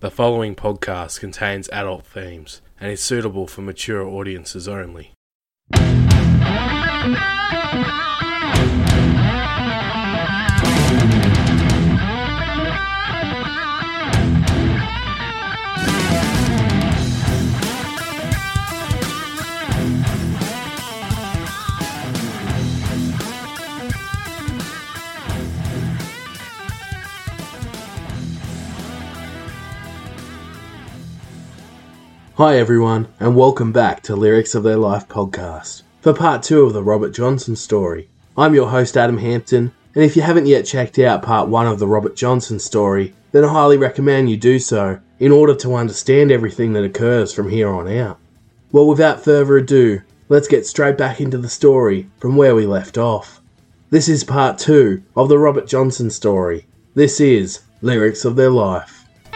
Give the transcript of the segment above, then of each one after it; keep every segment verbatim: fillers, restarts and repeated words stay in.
The following podcast contains adult themes and is suitable for mature audiences only. Hi everyone, and welcome back to Lyrics of Their Life podcast, for part two of the Robert Johnson story. I'm your host Adam Hampton, and if you haven't yet checked out part one of the Robert Johnson story, then I highly recommend you do so, in order to understand everything that occurs from here on out. Well, without further ado, let's get straight back into the story from where we left off. This is part two of the Robert Johnson story. This is Lyrics of Their Life.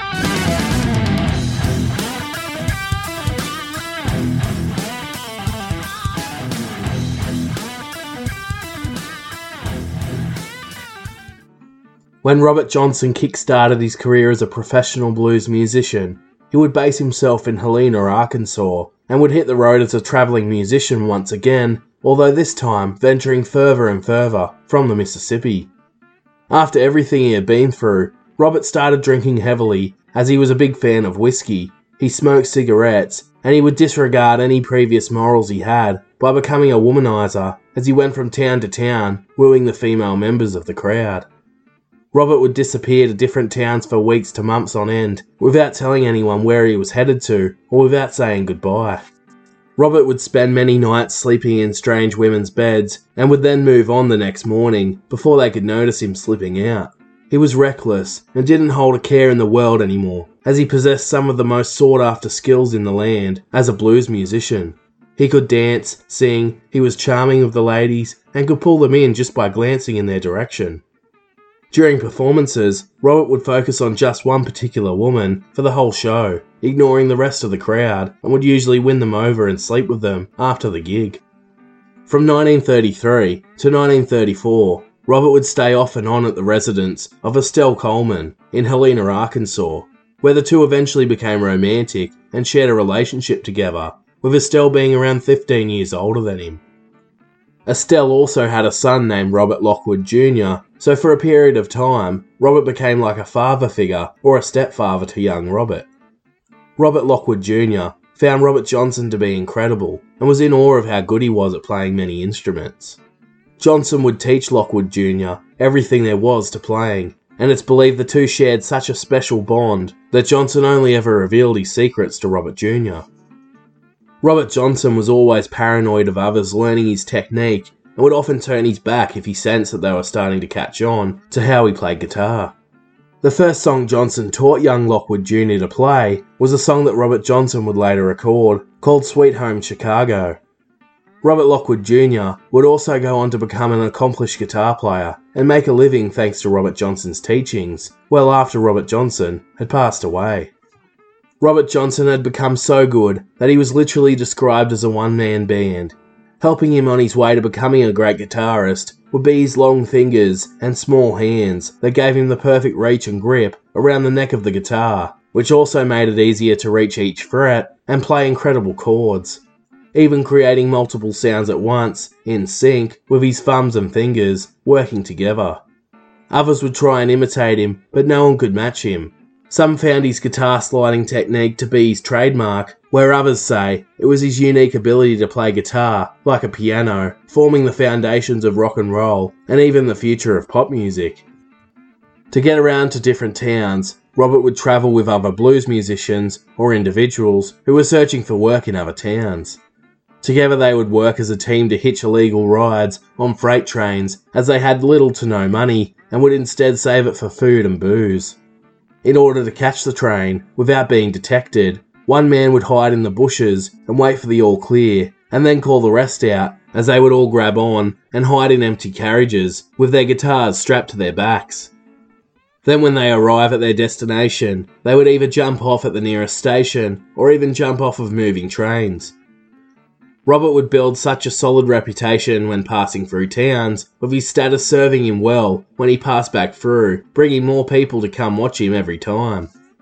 When Robert Johnson kick-started his career as a professional blues musician, he would base himself in Helena, Arkansas, and would hit the road as a travelling musician once again, although this time venturing further and further from the Mississippi. After everything he had been through, Robert started drinking heavily, as he was a big fan of whiskey. He smoked cigarettes, and he would disregard any previous morals he had by becoming a womanizer as he went from town to town, wooing the female members of the crowd. Robert would disappear to different towns for weeks to months on end, without telling anyone where he was headed to, or without saying goodbye. Robert would spend many nights sleeping in strange women's beds, and would then move on the next morning, before they could notice him slipping out. He was reckless, and didn't hold a care in the world anymore, as he possessed some of the most sought-after skills in the land as a blues musician. He could dance, sing, he was charming with the ladies, and could pull them in just by glancing in their direction. During performances, Robert would focus on just one particular woman for the whole show, ignoring the rest of the crowd, and would usually win them over and sleep with them after the gig. From nineteen thirty-three to nineteen thirty-four, Robert would stay off and on at the residence of Estelle Coleman in Helena, Arkansas, where the two eventually became romantic and shared a relationship together, with Estelle being around fifteen years older than him. Estelle also had a son named Robert Lockwood Junior, so for a period of time, Robert became like a father figure or a stepfather to young Robert. Robert Lockwood Junior found Robert Johnson to be incredible and was in awe of how good he was at playing many instruments. Johnson would teach Lockwood Junior everything there was to playing, and it's believed the two shared such a special bond that Johnson only ever revealed his secrets to Robert Junior Robert Johnson was always paranoid of others learning his technique and would often turn his back if he sensed that they were starting to catch on to how he played guitar. The first song Johnson taught young Lockwood Junior to play was a song that Robert Johnson would later record, called Sweet Home Chicago. Robert Lockwood Junior would also go on to become an accomplished guitar player and make a living thanks to Robert Johnson's teachings, well after Robert Johnson had passed away. Robert Johnson had become so good that he was literally described as a one-man band. Helping him on his way to becoming a great guitarist would be his long fingers and small hands that gave him the perfect reach and grip around the neck of the guitar, which also made it easier to reach each fret and play incredible chords, even creating multiple sounds at once, in sync, with his thumbs and fingers working together. Others would try and imitate him, but no one could match him. Some found his guitar sliding technique to be his trademark, where others say it was his unique ability to play guitar, like a piano, forming the foundations of rock and roll, and even the future of pop music. To get around to different towns, Robert would travel with other blues musicians or individuals who were searching for work in other towns. Together they would work as a team to hitch illegal rides on freight trains, as they had little to no money and would instead save it for food and booze. In order to catch the train without being detected, one man would hide in the bushes and wait for the all clear, and then call the rest out, as they would all grab on and hide in empty carriages with their guitars strapped to their backs. Then when they arrive at their destination, they would either jump off at the nearest station or even jump off of moving trains. Robert would build such a solid reputation when passing through towns, with his status serving him well when he passed back through, bringing more people to come watch him every time.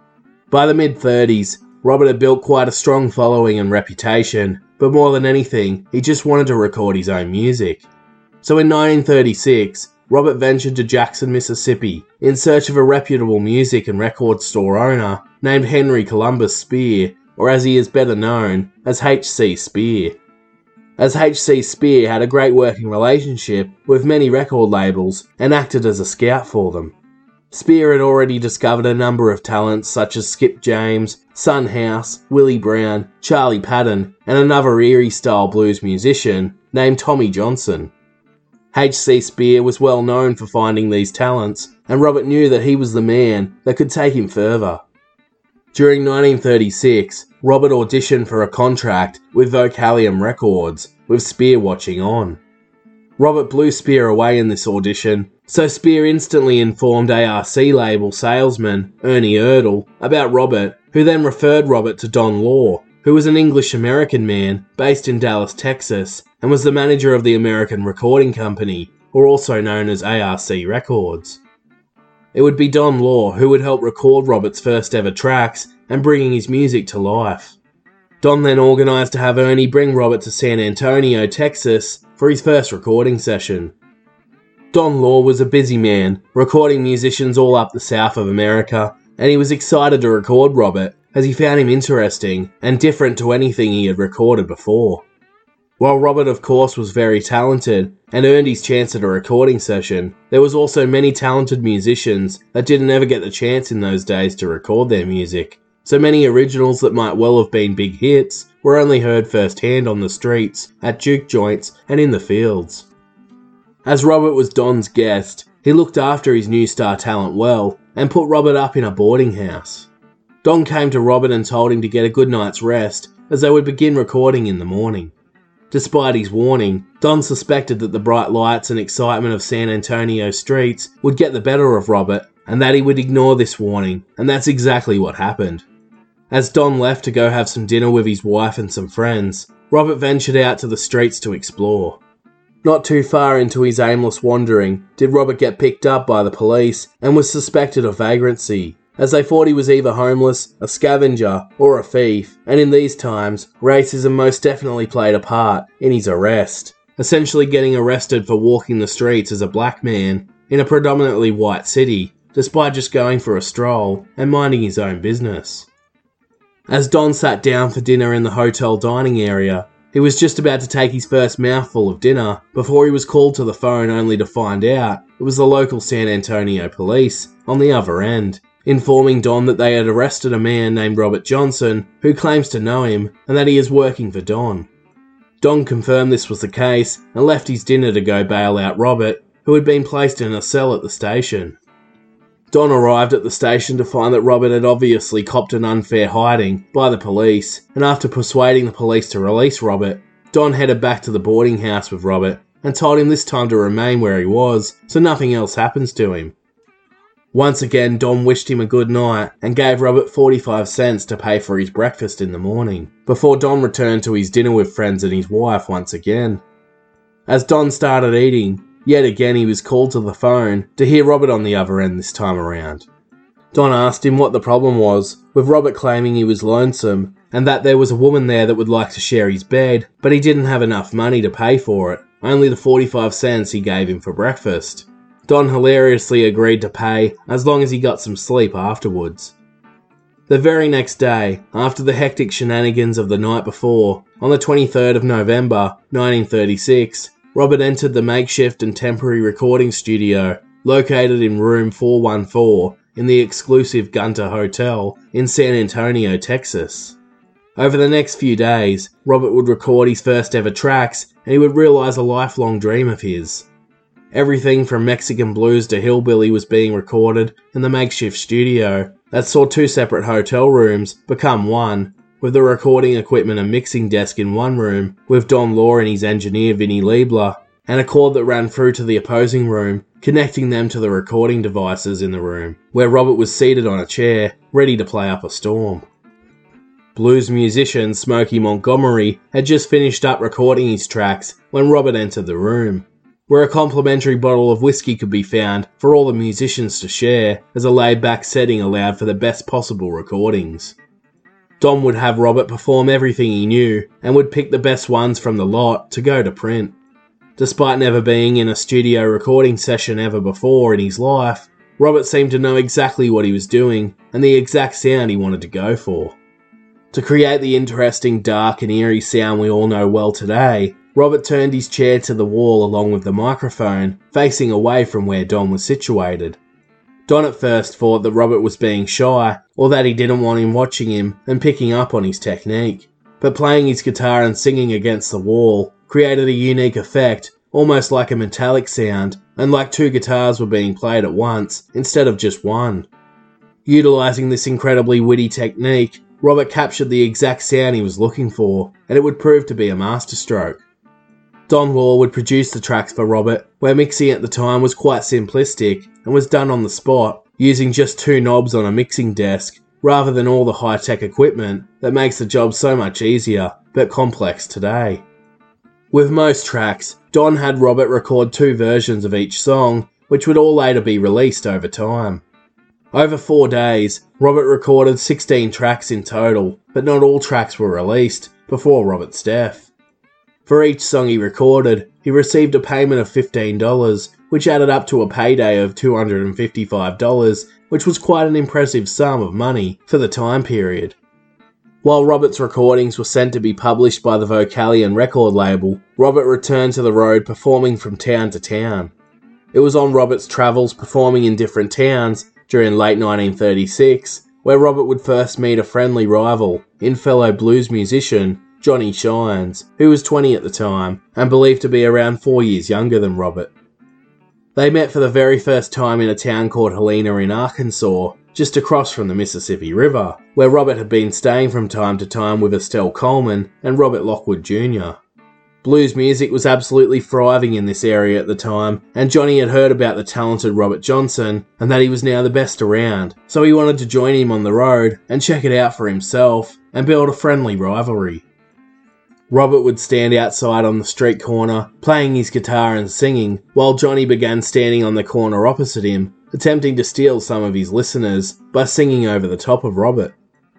By the mid-thirties, Robert had built quite a strong following and reputation, but more than anything, he just wanted to record his own music. So in nineteen thirty-six, Robert ventured to Jackson, Mississippi, in search of a reputable music and record store owner named Henry Columbus Spear, or as he is better known, as H C Spear. As H C Spear had a great working relationship with many record labels and acted as a scout for them. Spear had already discovered a number of talents such as Skip James, Son House, Willie Brown, Charlie Patton, and another Erie-style blues musician named Tommy Johnson. H C Spear was well known for finding these talents, and Robert knew that he was the man that could take him further. During nineteen thirty-six, Robert auditioned for a contract with Vocalium Records, with Spear watching on. Robert blew Spear away in this audition, so Spear instantly informed A R C label salesman Ernie Erdel about Robert, who then referred Robert to Don Law, who was an English-American man based in Dallas, Texas, and was the manager of the American Recording Company, or also known as A R C Records. It would be Don Law who would help record Robert's first ever tracks and bringing his music to life. Don then organised to have Ernie bring Robert to San Antonio, Texas, for his first recording session. Don Law was a busy man, recording musicians all up the south of America, and he was excited to record Robert, as he found him interesting and different to anything he had recorded before. While Robert of course was very talented and earned his chance at a recording session, there was also many talented musicians that didn't ever get the chance in those days to record their music, so many originals that might well have been big hits were only heard firsthand on the streets, at juke joints, and in the fields. As Robert was Don's guest, he looked after his new star talent well and put Robert up in a boarding house. Don came to Robert and told him to get a good night's rest as they would begin recording in the morning. Despite his warning, Don suspected that the bright lights and excitement of San Antonio streets would get the better of Robert and that he would ignore this warning, and that's exactly what happened. As Don left to go have some dinner with his wife and some friends, Robert ventured out to the streets to explore. Not too far into his aimless wandering did Robert get picked up by the police and was suspected of vagrancy, as they thought he was either homeless, a scavenger, or a thief, and in these times, racism most definitely played a part in his arrest, essentially getting arrested for walking the streets as a black man in a predominantly white city, despite just going for a stroll and minding his own business. As Don sat down for dinner in the hotel dining area, he was just about to take his first mouthful of dinner before he was called to the phone only to find out it was the local San Antonio police on the other end, informing Don that they had arrested a man named Robert Johnson who claims to know him and that he is working for Don. Don confirmed this was the case and left his dinner to go bail out Robert, who had been placed in a cell at the station. Don arrived at the station to find that Robert had obviously copped an unfair hiding by the police, and after persuading the police to release Robert, Don headed back to the boarding house with Robert and told him this time to remain where he was so nothing else happens to him. Once again, Don wished him a good night and gave Robert forty-five cents to pay for his breakfast in the morning, before Don returned to his dinner with friends and his wife once again. As Don started eating, yet again he was called to the phone to hear Robert on the other end this time around. Don asked him what the problem was, with Robert claiming he was lonesome and that there was a woman there that would like to share his bed, but he didn't have enough money to pay for it, only the forty-five cents he gave him for breakfast. Don hilariously agreed to pay as long as he got some sleep afterwards. The very next day, after the hectic shenanigans of the night before, on the twenty-third of November, nineteen thirty-six, Robert entered the makeshift and temporary recording studio located in room four one four in the exclusive Gunter Hotel in San Antonio, Texas. Over the next few days, Robert would record his first ever tracks and he would realise a lifelong dream of his. Everything from Mexican blues to hillbilly was being recorded in the makeshift studio that saw two separate hotel rooms become one, with the recording equipment and mixing desk in one room, with Don Law and his engineer Vinnie Liebler, and a cord that ran through to the opposing room, connecting them to the recording devices in the room, where Robert was seated on a chair, ready to play up a storm. Blues musician Smokey Montgomery had just finished up recording his tracks when Robert entered the room. where a complimentary bottle of whiskey could be found for all the musicians to share, as a laid-back setting allowed for the best possible recordings. Don would have Robert perform everything he knew, and would pick the best ones from the lot to go to print. Despite never being in a studio recording session ever before in his life, Robert seemed to know exactly what he was doing, and the exact sound he wanted to go for. To create the interesting, dark and eerie sound we all know well today, Robert turned his chair to the wall along with the microphone, facing away from where Don was situated. Don at first thought that Robert was being shy, or that he didn't want him watching him and picking up on his technique, but playing his guitar and singing against the wall created a unique effect, almost like a metallic sound, and like two guitars were being played at once, instead of just one. Utilising this incredibly witty technique, Robert captured the exact sound he was looking for, and it would prove to be a masterstroke. Don Law would produce the tracks for Robert, where mixing at the time was quite simplistic and was done on the spot, using just two knobs on a mixing desk, rather than all the high-tech equipment that makes the job so much easier, but complex today. With most tracks, Don had Robert record two versions of each song, which would all later be released over time. Over four days, Robert recorded sixteen tracks in total, but not all tracks were released before Robert's death. For each song he recorded, he received a payment of fifteen dollars, which added up to a payday of two hundred fifty-five dollars, which was quite an impressive sum of money for the time period. While Robert's recordings were sent to be published by the Vocalion record label, Robert returned to the road performing from town to town. It was on Robert's travels performing in different towns during late nineteen thirty-six, where Robert would first meet a friendly rival in fellow blues musician Johnny Shines, who was twenty at the time and believed to be around four years younger than Robert. They met for the very first time in a town called Helena in Arkansas, just across from the Mississippi River, where Robert had been staying from time to time with Estelle Coleman and Robert Lockwood Junior Blues music was absolutely thriving in this area at the time, and Johnny had heard about the talented Robert Johnson and that he was now the best around, so he wanted to join him on the road and check it out for himself and build a friendly rivalry. Robert would stand outside on the street corner, playing his guitar and singing, while Johnny began standing on the corner opposite him, attempting to steal some of his listeners by singing over the top of Robert.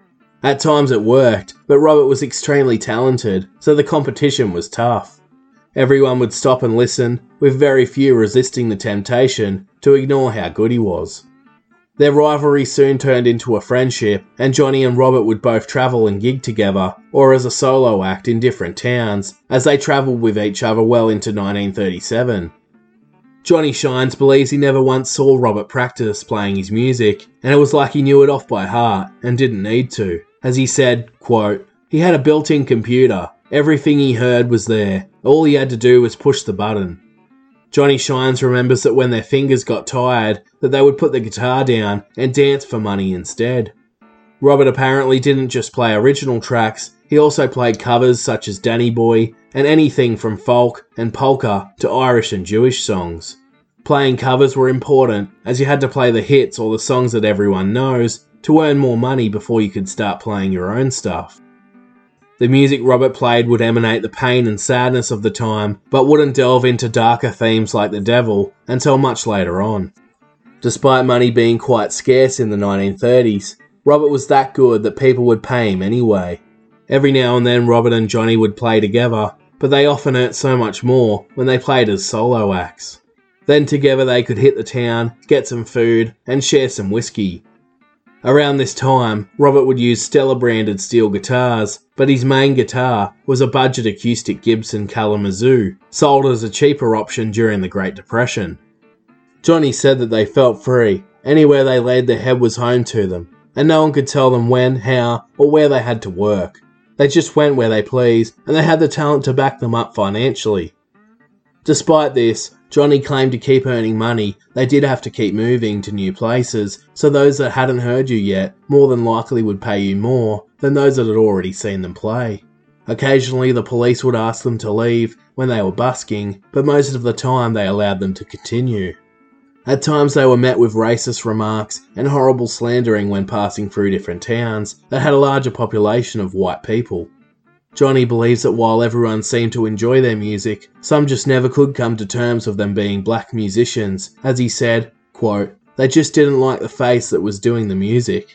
At times it worked, but Robert was extremely talented, so the competition was tough. Everyone would stop and listen, with very few resisting the temptation to ignore how good he was. Their rivalry soon turned into a friendship, and Johnny and Robert would both travel and gig together, or as a solo act in different towns, as they travelled with each other well into nineteen thirty-seven. Johnny Shines believes he never once saw Robert practice playing his music, and it was like he knew it off by heart, and didn't need to. As he said, quote, "He had a built-in computer. Everything he heard was there. All he had to do was push the button." Johnny Shines remembers that when their fingers got tired, that they would put the guitar down and dance for money instead. Robert apparently didn't just play original tracks, he also played covers such as Danny Boy and anything from folk and polka to Irish and Jewish songs. Playing covers were important, as you had to play the hits or the songs that everyone knows to earn more money before you could start playing your own stuff. The music Robert played would emanate the pain and sadness of the time, but wouldn't delve into darker themes like the devil until much later on. Despite money being quite scarce in the nineteen thirties, Robert was that good that people would pay him anyway. Every now and then Robert and Johnny would play together, but they often earned so much more when they played as solo acts. Then together they could hit the town, get some food, and share some whiskey. Around this time, Robert would use Stella-branded steel guitars, but his main guitar was a budget acoustic Gibson Kalamazoo, sold as a cheaper option during the Great Depression. Johnny said that they felt free. Anywhere they laid their head was home to them, and no one could tell them when, how, or where they had to work. They just went where they pleased, and they had the talent to back them up financially. Despite this, Johnny claimed to keep earning money, they did have to keep moving to new places, so those that hadn't heard you yet more than likely would pay you more than those that had already seen them play. Occasionally the police would ask them to leave when they were busking, but most of the time they allowed them to continue. At times they were met with racist remarks and horrible slandering when passing through different towns that had a larger population of white people. Johnny believes that while everyone seemed to enjoy their music, some just never could come to terms with them being black musicians, as he said, quote, "They just didn't like the face that was doing the music."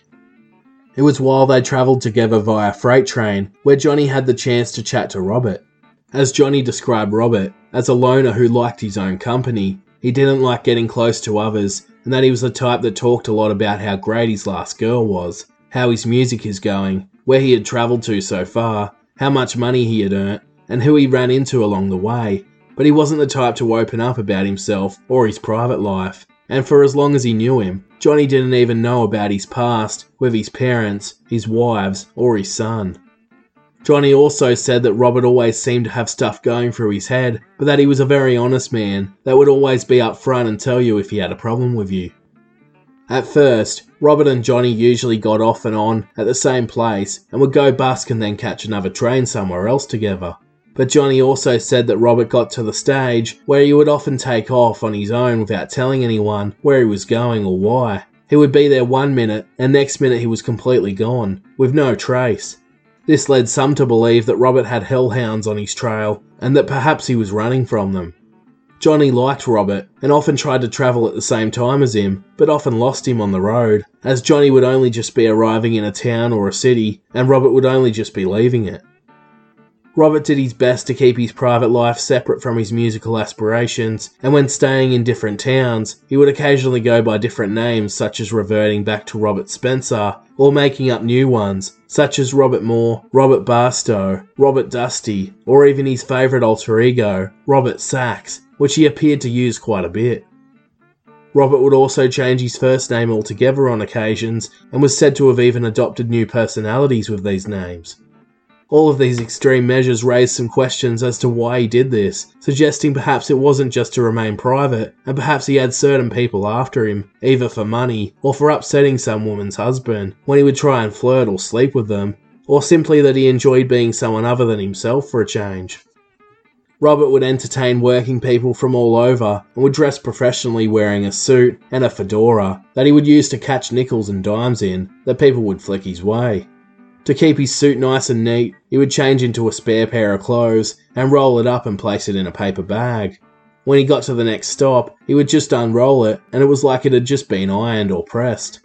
It was while they travelled together via freight train where Johnny had the chance to chat to Robert. As Johnny described Robert as a loner who liked his own company, he didn't like getting close to others, and that he was the type that talked a lot about how great his last girl was, how his music is going, where he had travelled to so far, how much money he had earned, and who he ran into along the way, but he wasn't the type to open up about himself or his private life, and for as long as he knew him, Johnny didn't even know about his past with his parents, his wives, or his son. Johnny also said that Robert always seemed to have stuff going through his head, but that he was a very honest man that would always be up front and tell you if he had a problem with you. At first, Robert and Johnny usually got off and on at the same place and would go busk and then catch another train somewhere else together. But Johnny also said that Robert got to the stage where he would often take off on his own without telling anyone where he was going or why. He would be there one minute and next minute he was completely gone, with no trace. This led some to believe that Robert had hellhounds on his trail and that perhaps he was running from them. Johnny liked Robert and often tried to travel at the same time as him, but often lost him on the road, as Johnny would only just be arriving in a town or a city and Robert would only just be leaving it. Robert did his best to keep his private life separate from his musical aspirations, and when staying in different towns, he would occasionally go by different names, such as reverting back to Robert Spencer, or making up new ones, such as Robert Moore, Robert Barstow, Robert Dusty, or even his favourite alter ego, Robert Sachs, which he appeared to use quite a bit. Robert would also change his first name altogether on occasions, and was said to have even adopted new personalities with these names. All of these extreme measures raised some questions as to why he did this, suggesting perhaps it wasn't just to remain private, and perhaps he had certain people after him, either for money, or for upsetting some woman's husband, when he would try and flirt or sleep with them, or simply that he enjoyed being someone other than himself for a change. Robert would entertain working people from all over, and would dress professionally wearing a suit and a fedora that he would use to catch nickels and dimes in that people would flick his way. To keep his suit nice and neat, he would change into a spare pair of clothes and roll it up and place it in a paper bag. When he got to the next stop, he would just unroll it and it was like it had just been ironed or pressed.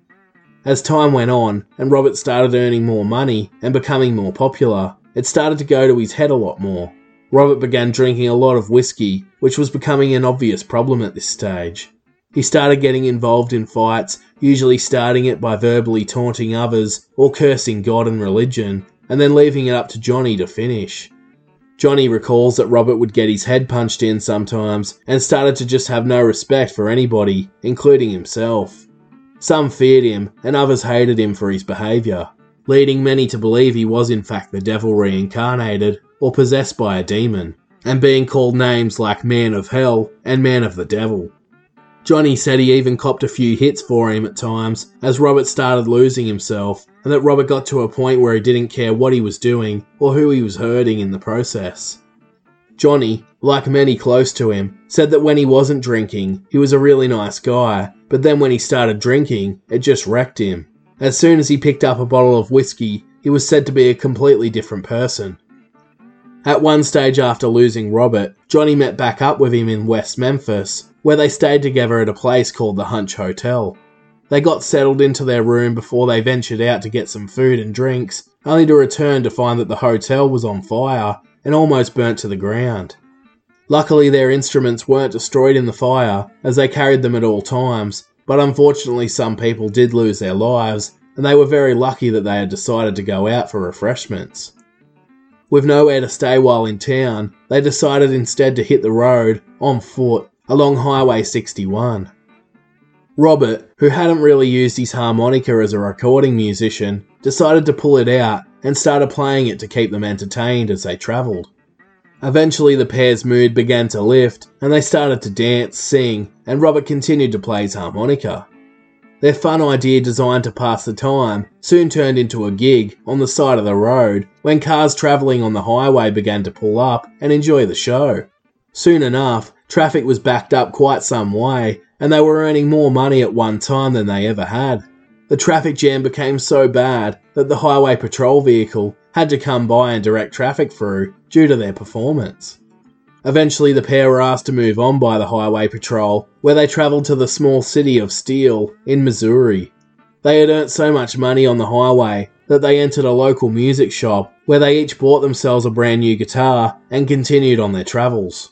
As time went on and Robert started earning more money and becoming more popular, it started to go to his head a lot more. Robert began drinking a lot of whiskey, which was becoming an obvious problem at this stage. He started getting involved in fights, usually starting it by verbally taunting others or cursing God and religion, and then leaving it up to Johnny to finish. Johnny recalls that Robert would get his head punched in sometimes and started to just have no respect for anybody, including himself. Some feared him and others hated him for his behaviour, leading many to believe he was in fact the devil reincarnated or possessed by a demon, and being called names like Man of Hell and Man of the Devil. Johnny said he even copped a few hits for him at times as Robert started losing himself, and that Robert got to a point where he didn't care what he was doing or who he was hurting in the process. Johnny, like many close to him, said that when he wasn't drinking, he was a really nice guy, but then when he started drinking, it just wrecked him. As soon as he picked up a bottle of whiskey, he was said to be a completely different person. At one stage after losing Robert, Johnny met back up with him in West Memphis, where they stayed together at a place called the Hunch Hotel. They got settled into their room before they ventured out to get some food and drinks, only to return to find that the hotel was on fire and almost burnt to the ground. Luckily their instruments weren't destroyed in the fire, as they carried them at all times, but unfortunately some people did lose their lives, and they were very lucky that they had decided to go out for refreshments. With nowhere to stay while in town, they decided instead to hit the road, on foot, along Highway sixty-one. Robert, who hadn't really used his harmonica as a recording musician, decided to pull it out and started playing it to keep them entertained as they travelled. Eventually the pair's mood began to lift and they started to dance, sing, and Robert continued to play his harmonica. Their fun idea designed to pass the time soon turned into a gig on the side of the road when cars travelling on the highway began to pull up and enjoy the show. Soon enough, traffic was backed up quite some way, and they were earning more money at one time than they ever had. the traffic jam became so bad that the highway patrol vehicle had to come by and direct traffic through due to their performance. Eventually, the pair were asked to move on by the highway patrol, where they travelled to the small city of Steele in Missouri. They had earned so much money on the highway that they entered a local music shop where they each bought themselves a brand new guitar and continued on their travels.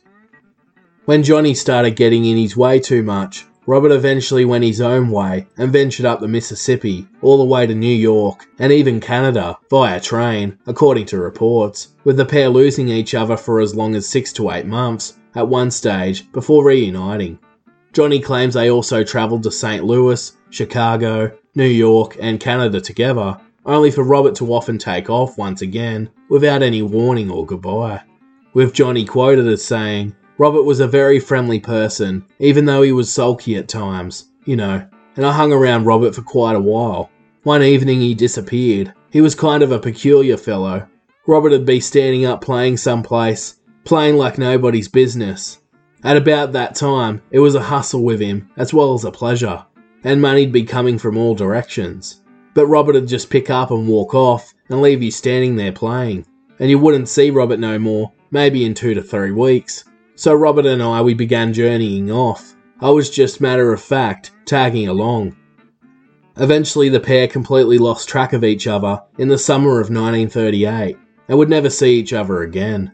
When Johnny started getting in his way too much, Robert eventually went his own way and ventured up the Mississippi, all the way to New York and even Canada via train, according to reports, with the pair losing each other for as long as six to eight months at one stage before reuniting. Johnny claims they also travelled to Saint Louis, Chicago, New York and Canada together, only for Robert to often take off once again without any warning or goodbye, with Johnny quoted as saying, "Robert was a very friendly person, even though he was sulky at times, you know, and I hung around Robert for quite a while. One evening he disappeared. He was kind of a peculiar fellow. Robert would be standing up playing someplace, playing like nobody's business. At about that time, it was a hustle with him, as well as a pleasure, and money'd be coming from all directions. But Robert would just pick up and walk off and leave you standing there playing, and you wouldn't see Robert no more, maybe in two to three weeks. So Robert and I, we began journeying off. I was just matter of fact, tagging along." Eventually the pair completely lost track of each other in the summer of nineteen thirty-eight, and would never see each other again.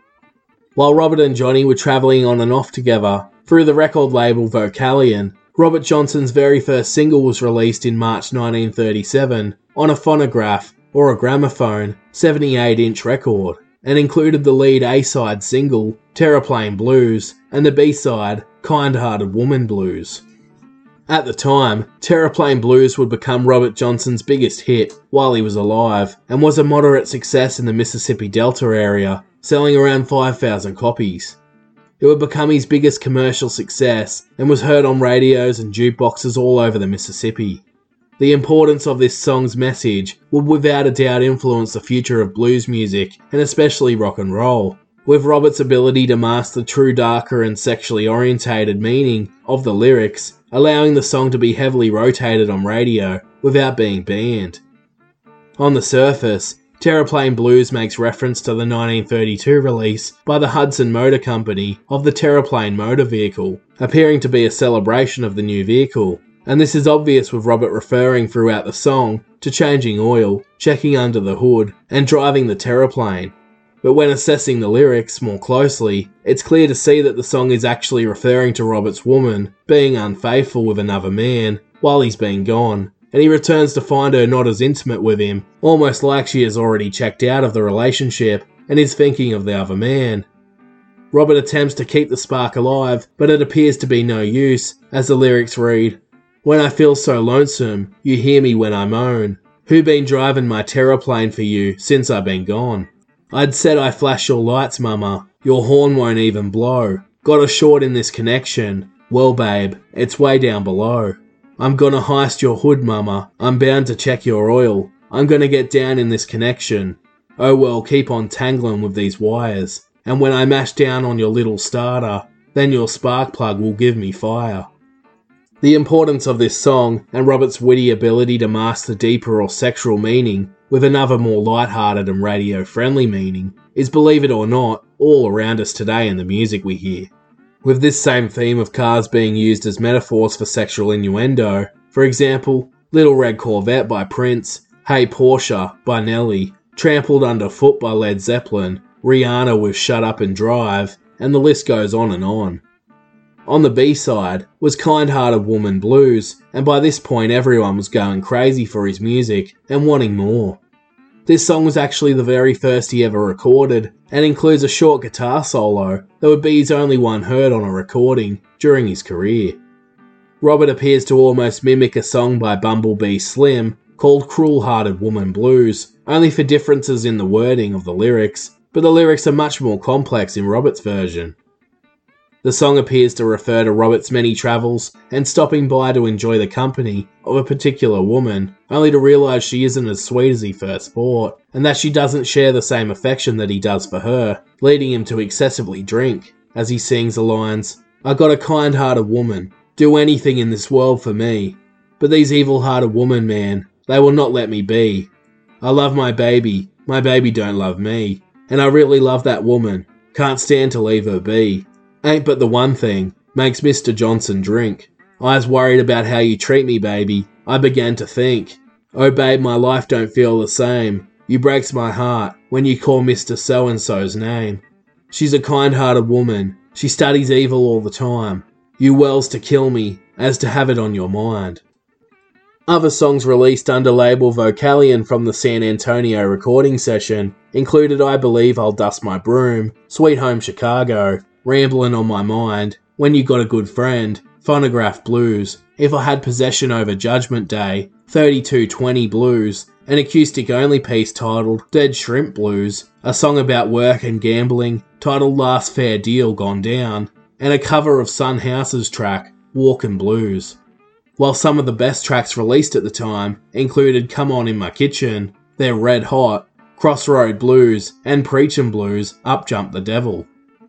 While Robert and Johnny were travelling on and off together through the record label Vocalion, Robert Johnson's very first single was released in March nineteen thirty-seven on a phonograph, or a gramophone, seventy-eight inch record, and included the lead A-side single, Terraplane Blues, and the B-side, Kind-Hearted Woman Blues. At the time, Terraplane Blues would become Robert Johnson's biggest hit while he was alive, and was a moderate success in the Mississippi Delta area, selling around five thousand copies. It would become his biggest commercial success, and was heard on radios and jukeboxes all over the Mississippi. The importance of this song's message would without a doubt influence the future of blues music, and especially rock and roll, with Robert's ability to mask the true darker and sexually orientated meaning of the lyrics, allowing the song to be heavily rotated on radio without being banned. On the surface, Terraplane Blues makes reference to the nineteen thirty-two release by the Hudson Motor Company of the Terraplane motor vehicle, appearing to be a celebration of the new vehicle, and this is obvious with Robert referring throughout the song to changing oil, checking under the hood, and driving the Terraplane. But when assessing the lyrics more closely, it's clear to see that the song is actually referring to Robert's woman being unfaithful with another man while he's been gone, and he returns to find her not as intimate with him, almost like she has already checked out of the relationship and is thinking of the other man. Robert attempts to keep the spark alive, but it appears to be no use, as the lyrics read, "When I feel so lonesome, you hear me when I moan. Who been driving my Terraplane for you since I've been gone? I'd said I flash your lights, mama, your horn won't even blow. Got a short in this connection, well babe, it's way down below. I'm gonna heist your hood, mama, I'm bound to check your oil. I'm gonna get down in this connection. Oh well, keep on tangling with these wires. And when I mash down on your little starter, then your spark plug will give me fire." The importance of this song, and Robert's witty ability to mask the deeper or sexual meaning with another more light-hearted and radio-friendly meaning, is, believe it or not, all around us today in the music we hear. With this same theme of cars being used as metaphors for sexual innuendo, for example, Little Red Corvette by Prince, Hey Porsche by Nelly, Trampled Underfoot by Led Zeppelin, Rihanna with Shut Up and Drive, and the list goes on and on. On the B-side was Kind-Hearted Woman Blues, and by this point everyone was going crazy for his music and wanting more. This song was actually the very first he ever recorded, and includes a short guitar solo that would be his only one heard on a recording during his career. Robert appears to almost mimic a song by Bumblebee Slim called Cruel Hearted Woman Blues, only for differences in the wording of the lyrics, but the lyrics are much more complex in Robert's version. The song appears to refer to Robert's many travels and stopping by to enjoy the company of a particular woman, only to realise she isn't as sweet as he first thought, and that she doesn't share the same affection that he does for her, leading him to excessively drink, as he sings the lines, "I got a kind-hearted woman, do anything in this world for me. But these evil-hearted women, man, they will not let me be. I love my baby, my baby don't love me, and I really love that woman, can't stand to leave her be. Ain't but the one thing, makes Mister Johnson drink. I was worried about how you treat me, baby, I began to think. Oh babe, my life don't feel the same, you breaks my heart when you call Mister So-and-so's name. She's a kind-hearted woman, she studies evil all the time. You wells to kill me, as to have it on your mind. Other songs released under label Vocalion from the San Antonio recording session included I Believe I'll Dust My Broom, Sweet Home Chicago, Ramblin' on My Mind, When You Got a Good Friend, Phonograph Blues, If I Had Possession Over Judgment Day, thirty-two twenty Blues, an acoustic-only piece titled Dead Shrimp Blues, a song about work and gambling titled Last Fair Deal Gone Down, and a cover of Son House's track Walkin' Blues. While some of the best tracks released at the time included Come On In My Kitchen, They're Red Hot, Crossroad Blues, and Preachin' Blues, Up Jump the Devil.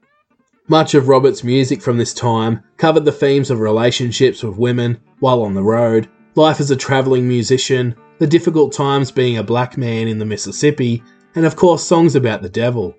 Much of Robert's music from this time covered the themes of relationships with women while on the road, life as a travelling musician, the difficult times being a black man in the Mississippi, and of course songs about the devil.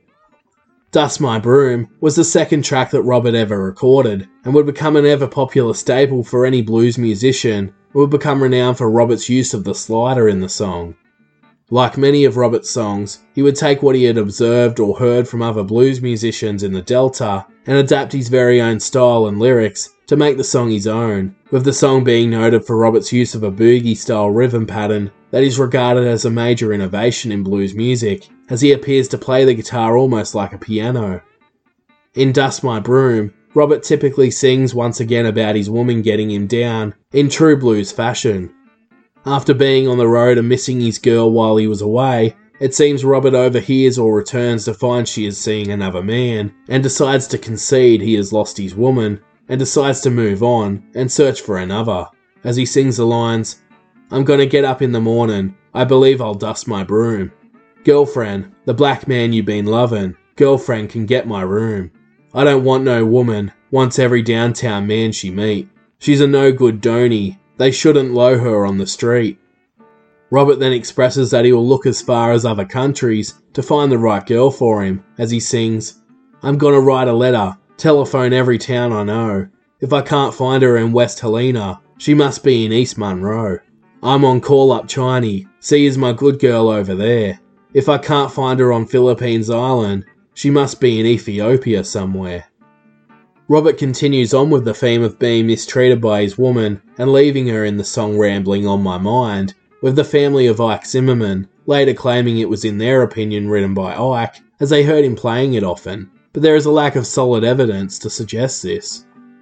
Dust My Broom was the second track that Robert ever recorded, and would become an ever-popular staple for any blues musician, who would become renowned for Robert's use of the slider in the song. Like many of Robert's songs, he would take what he had observed or heard from other blues musicians in the Delta, and adapt his very own style and lyrics to make the song his own, with the song being noted for Robert's use of a boogie-style rhythm pattern that is regarded as a major innovation in blues music, as he appears to play the guitar almost like a piano. In Dust My Broom, Robert typically sings once again about his woman getting him down, in true blues fashion. After being on the road and missing his girl while he was away, it seems Robert overhears or returns to find she is seeing another man, and decides to concede he has lost his woman, and decides to move on and search for another, as he sings the lines, I'm gonna get up in the morning, I believe I'll dust my broom. Girlfriend, the black man you been lovin', girlfriend can get my room. I don't want no woman, wants every downtown man she meet. She's a no good donny, they shouldn't low her on the street. Robert then expresses that he will look as far as other countries to find the right girl for him, as he sings, I'm gonna write a letter, telephone every town I know. If I can't find her in West Helena, she must be in East Monroe. I'm on call up Chiney, see is my good girl over there. If I can't find her on Philippines Island, she must be in Ethiopia somewhere. Robert continues on with the theme of being mistreated by his woman and leaving her in the song Rambling on My Mind, with the family of Ike Zimmerman later claiming it was in their opinion written by Ike, as they heard him playing it often, but there is a lack of solid evidence to suggest this.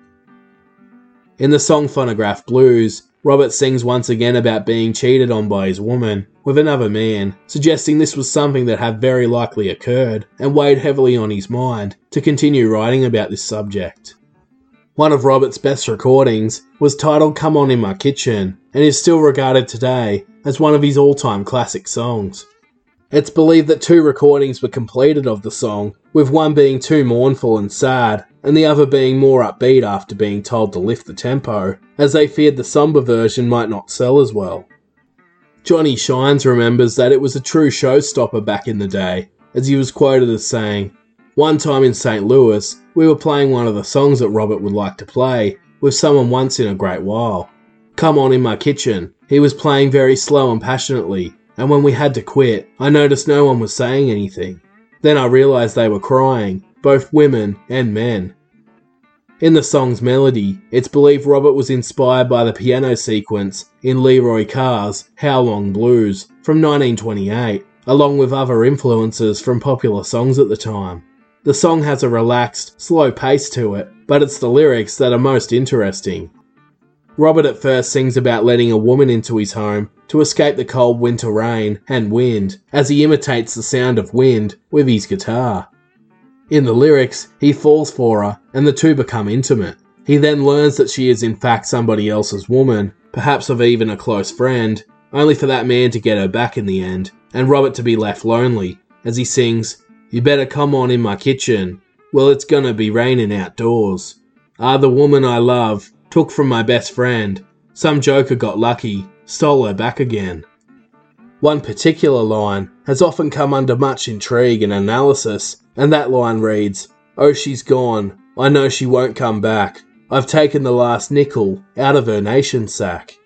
In the song Phonograph Blues, Robert sings once again about being cheated on by his woman with another man, suggesting this was something that had very likely occurred and weighed heavily on his mind to continue writing about this subject. One of Robert's best recordings was titled Come On In My Kitchen and is still regarded today as one of his all-time classic songs. It's believed that two recordings were completed of the song, with one being too mournful and sad, and the other being more upbeat after being told to lift the tempo, as they feared the somber version might not sell as well. Johnny Shines remembers that it was a true showstopper back in the day, as he was quoted as saying, one time in Saint Louis, we were playing one of the songs that Robert would like to play, with someone once in a great while. Come On In My Kitchen, he was playing very slow and passionately, and when we had to quit, I noticed no one was saying anything. Then I realised they were crying, both women and men. In the song's melody, it's believed Robert was inspired by the piano sequence in Leroy Carr's How Long Blues from nineteen twenty-eight, along with other influences from popular songs at the time. The song has a relaxed, slow pace to it, but it's the lyrics that are most interesting. Robert at first sings about letting a woman into his home to escape the cold winter rain and wind, as he imitates the sound of wind with his guitar. In the lyrics, he falls for her, and the two become intimate. He then learns that she is in fact somebody else's woman, perhaps of even a close friend, only for that man to get her back in the end, and Robert to be left lonely, as he sings, You better come on in my kitchen, well it's gonna be raining outdoors. Ah, the woman I love, took from my best friend, Some joker got lucky, stole her back again. One particular line has often come under much intrigue and analysis, and that line reads, "Oh, she's gone. I know she won't come back. I've taken the last nickel out of her nation sack."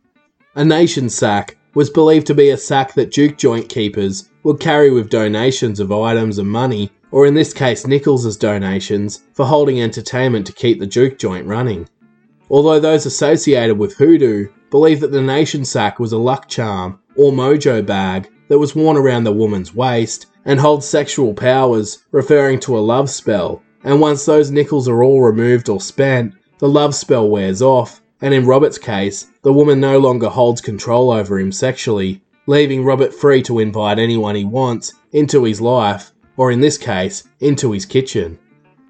A nation sack was believed to be a sack that juke joint keepers would carry with donations of items and money, or in this case nickels as donations, for holding entertainment to keep the juke joint running. Although those associated with hoodoo believed that the nation sack was a luck charm or mojo bag that was worn around the woman's waist and holds sexual powers, referring to a love spell, and once those nickels are all removed or spent, the love spell wears off, and in Robert's case, the woman no longer holds control over him sexually, leaving Robert free to invite anyone he wants into his life, or in this case, into his kitchen.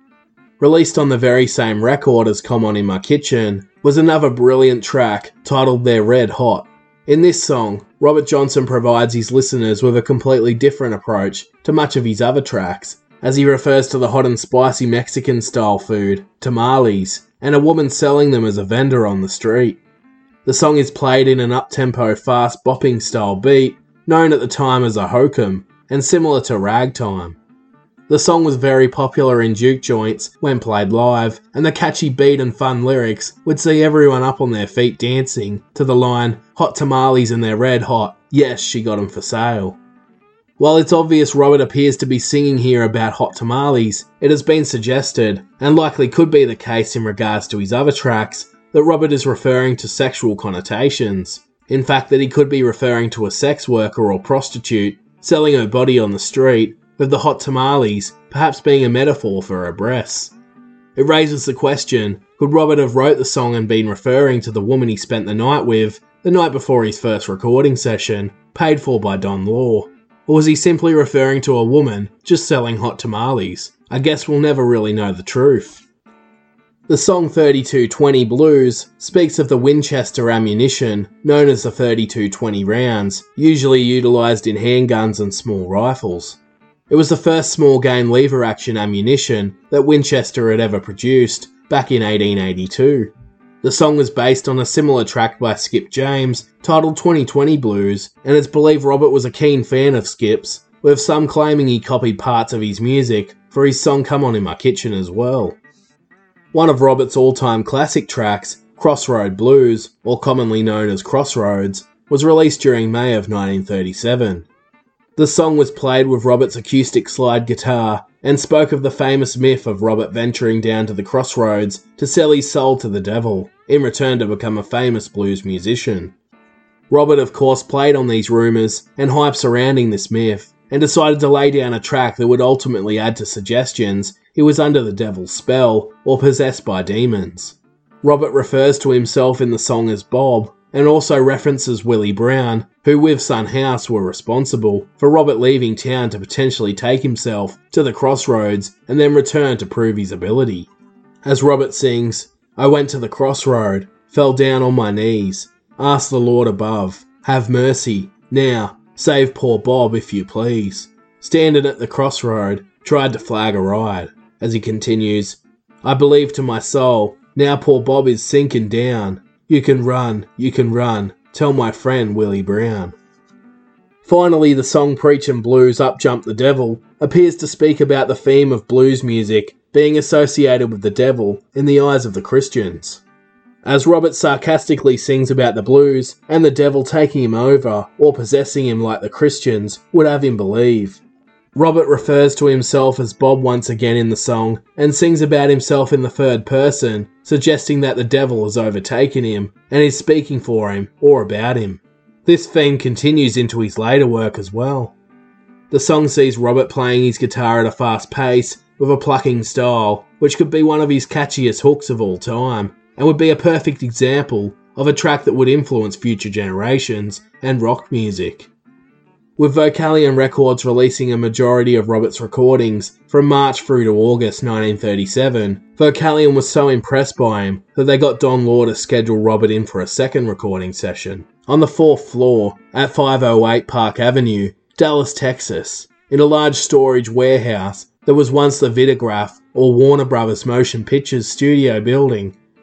Released on the very same record as Come On In My Kitchen was another brilliant track titled They're Red Hot. In this song, Robert Johnson provides his listeners with a completely different approach to much of his other tracks, as he refers to the hot and spicy Mexican style food, tamales, and a woman selling them as a vendor on the street. The song is played in an up-tempo fast bopping style beat, known at the time as a hokum, and similar to ragtime. The song was very popular in juke joints when played live, and the catchy beat and fun lyrics would see everyone up on their feet dancing to the line, "Hot tamales and they're red hot, yes, she got 'em for sale." While it's obvious Robert appears to be singing here about hot tamales, it has been suggested, and likely could be the case in regards to his other tracks, that Robert is referring to sexual connotations. In fact, that he could be referring to a sex worker or prostitute selling her body on the street, with the hot tamales perhaps being a metaphor for her breasts. It raises the question, could Robert have wrote the song and been referring to the woman he spent the night with, the night before his first recording session, paid for by Don Law? Or was he simply referring to a woman just selling hot tamales? I guess we'll never really know the truth. The song thirty-two twenty Blues speaks of the Winchester ammunition, known as the thirty-two twenty rounds, usually utilised in handguns and small rifles. It was the first small-game lever-action ammunition that Winchester had ever produced, back in eighteen eighty-two. The song was based on a similar track by Skip James, titled twenty twenty Blues, and it's believed Robert was a keen fan of Skip's, with some claiming he copied parts of his music for his song Come On In My Kitchen as well. One of Robert's all-time classic tracks, Crossroad Blues, or commonly known as Crossroads, was released during May of nineteen thirty-seven. The song was played with Robert's acoustic slide guitar and spoke of the famous myth of Robert venturing down to the crossroads to sell his soul to the devil, in return to become a famous blues musician. Robert of course played on these rumours and hype surrounding this myth, and decided to lay down a track that would ultimately add to suggestions he was under the devil's spell or possessed by demons. Robert refers to himself in the song as Bob, and also references Willie Brown, who with Son House were responsible for Robert leaving town to potentially take himself to the crossroads and then return to prove his ability. As Robert sings, "I went to the crossroad, fell down on my knees, asked the Lord above, have mercy, now, save poor Bob if you please. Standing at the crossroad, tried to flag a ride." As he continues, "I believe to my soul, now poor Bob is sinking down. You can run, you can run, tell my friend Willie Brown." Finally, the song Preachin' Blues Up Jump the Devil appears to speak about the theme of blues music being associated with the devil in the eyes of the Christians. As Robert sarcastically sings about the blues and the devil taking him over or possessing him like the Christians would have him believe. Robert refers to himself as Bob once again in the song and sings about himself in the third person, suggesting that the devil has overtaken him and is speaking for him or about him. This theme continues into his later work as well. The song sees Robert playing his guitar at a fast pace with a plucking style, which could be one of his catchiest hooks of all time, and would be a perfect example of a track that would influence future generations and rock music. With Vocalion Records releasing a majority of Robert's recordings from March through to August nineteen thirty-seven, Vocalion was so impressed by him that they got Don Law to schedule Robert in for a second recording session on the fourth floor at five oh eight Park Avenue, Dallas, Texas, in a large storage warehouse that was once the Vitagraph or Warner Brothers Motion Pictures studio building.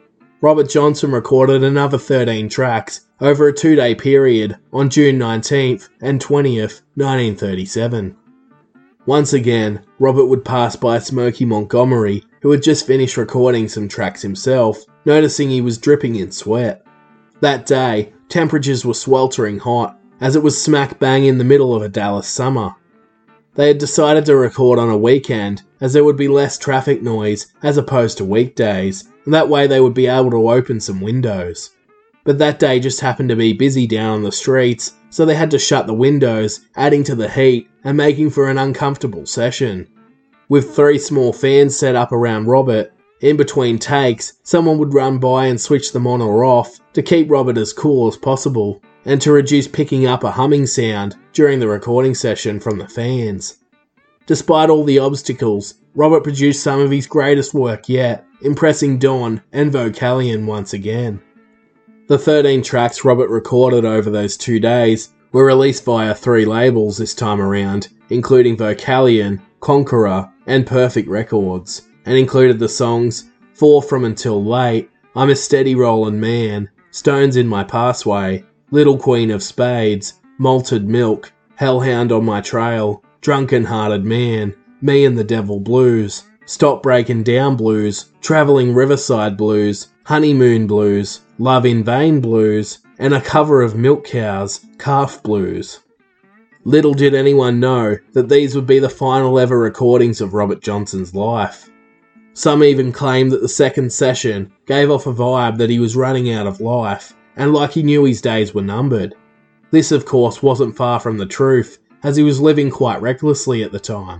Robert Johnson recorded another thirteen tracks over a two-day period on June nineteenth and twentieth, nineteen thirty-seven. Once again, Robert would pass by Smokey Montgomery, who had just finished recording some tracks himself, noticing he was dripping in sweat. That day, temperatures were sweltering hot, as it was smack bang in the middle of a Dallas summer. They had decided to record on a weekend, as there would be less traffic noise as opposed to weekdays, and that way they would be able to open some windows. But that day just happened to be busy down on the streets, so they had to shut the windows, adding to the heat and making for an uncomfortable session. With three small fans set up around Robert, in between takes, someone would run by and switch them on or off to keep Robert as cool as possible, and to reduce picking up a humming sound during the recording session from the fans. Despite all the obstacles, Robert produced some of his greatest work yet, impressing Don and Vocalion once again. The thirteen tracks Robert recorded over those two days were released via three labels this time around, including Vocalion, Conqueror, and Perfect Records, and included the songs Four From Until Late, I'm a Steady Rollin' Man, Stones in My Pathway, Little Queen of Spades, Malted Milk, Hellhound on My Trail, Drunken Hearted Man, Me and the Devil Blues, Stop Breaking Down Blues, Travelling Riverside Blues, Honeymoon Blues, Love in Vain Blues, and a cover of Milk Cows, Calf Blues. Little did anyone know that these would be the final ever recordings of Robert Johnson's life. Some even claim that the second session gave off a vibe that he was running out of life, and like he knew his days were numbered. This of course wasn't far from the truth, as he was living quite recklessly at the time.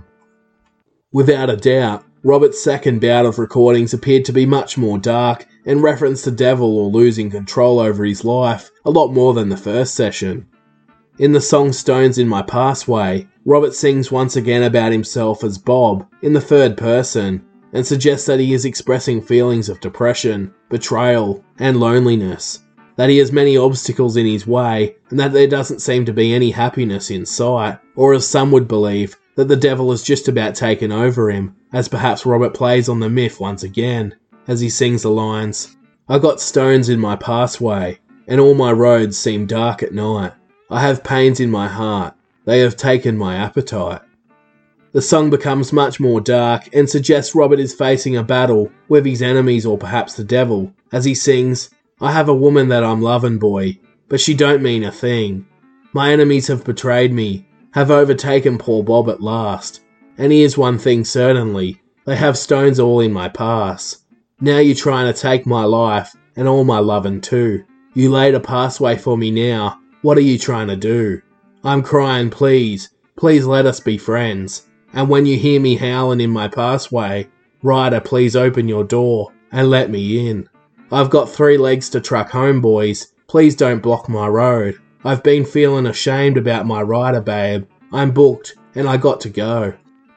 Without a doubt, Robert's second bout of recordings appeared to be much more dark and referenced the devil or losing control over his life a lot more than the first session. In the song Stones in My Pathway, Robert sings once again about himself as Bob in the third person and suggests that he is expressing feelings of depression, betrayal, and loneliness, that he has many obstacles in his way and that there doesn't seem to be any happiness in sight, or as some would believe, that the devil has just about taken over him, as perhaps Robert plays on the myth once again, as he sings the lines, I got stones in my pathway, and all my roads seem dark at night. I have pains in my heart, they have taken my appetite. The song becomes much more dark and suggests Robert is facing a battle with his enemies or perhaps the devil, as he sings, I have a woman that I'm lovin' boy, but she don't mean a thing. My enemies have betrayed me, have overtaken poor Bob at last, and here's one thing certainly, they have stones all in my pass. Now you're trying to take my life, and all my lovin' too. You laid a pathway for me now, what are you trying to do? I'm crying please, please let us be friends, and when you hear me howlin' in my pathway, Ryder please open your door, and let me in. I've got three legs to truck home boys, please don't block my road. I've been feeling ashamed about my rider, babe. I'm booked, and I got to go.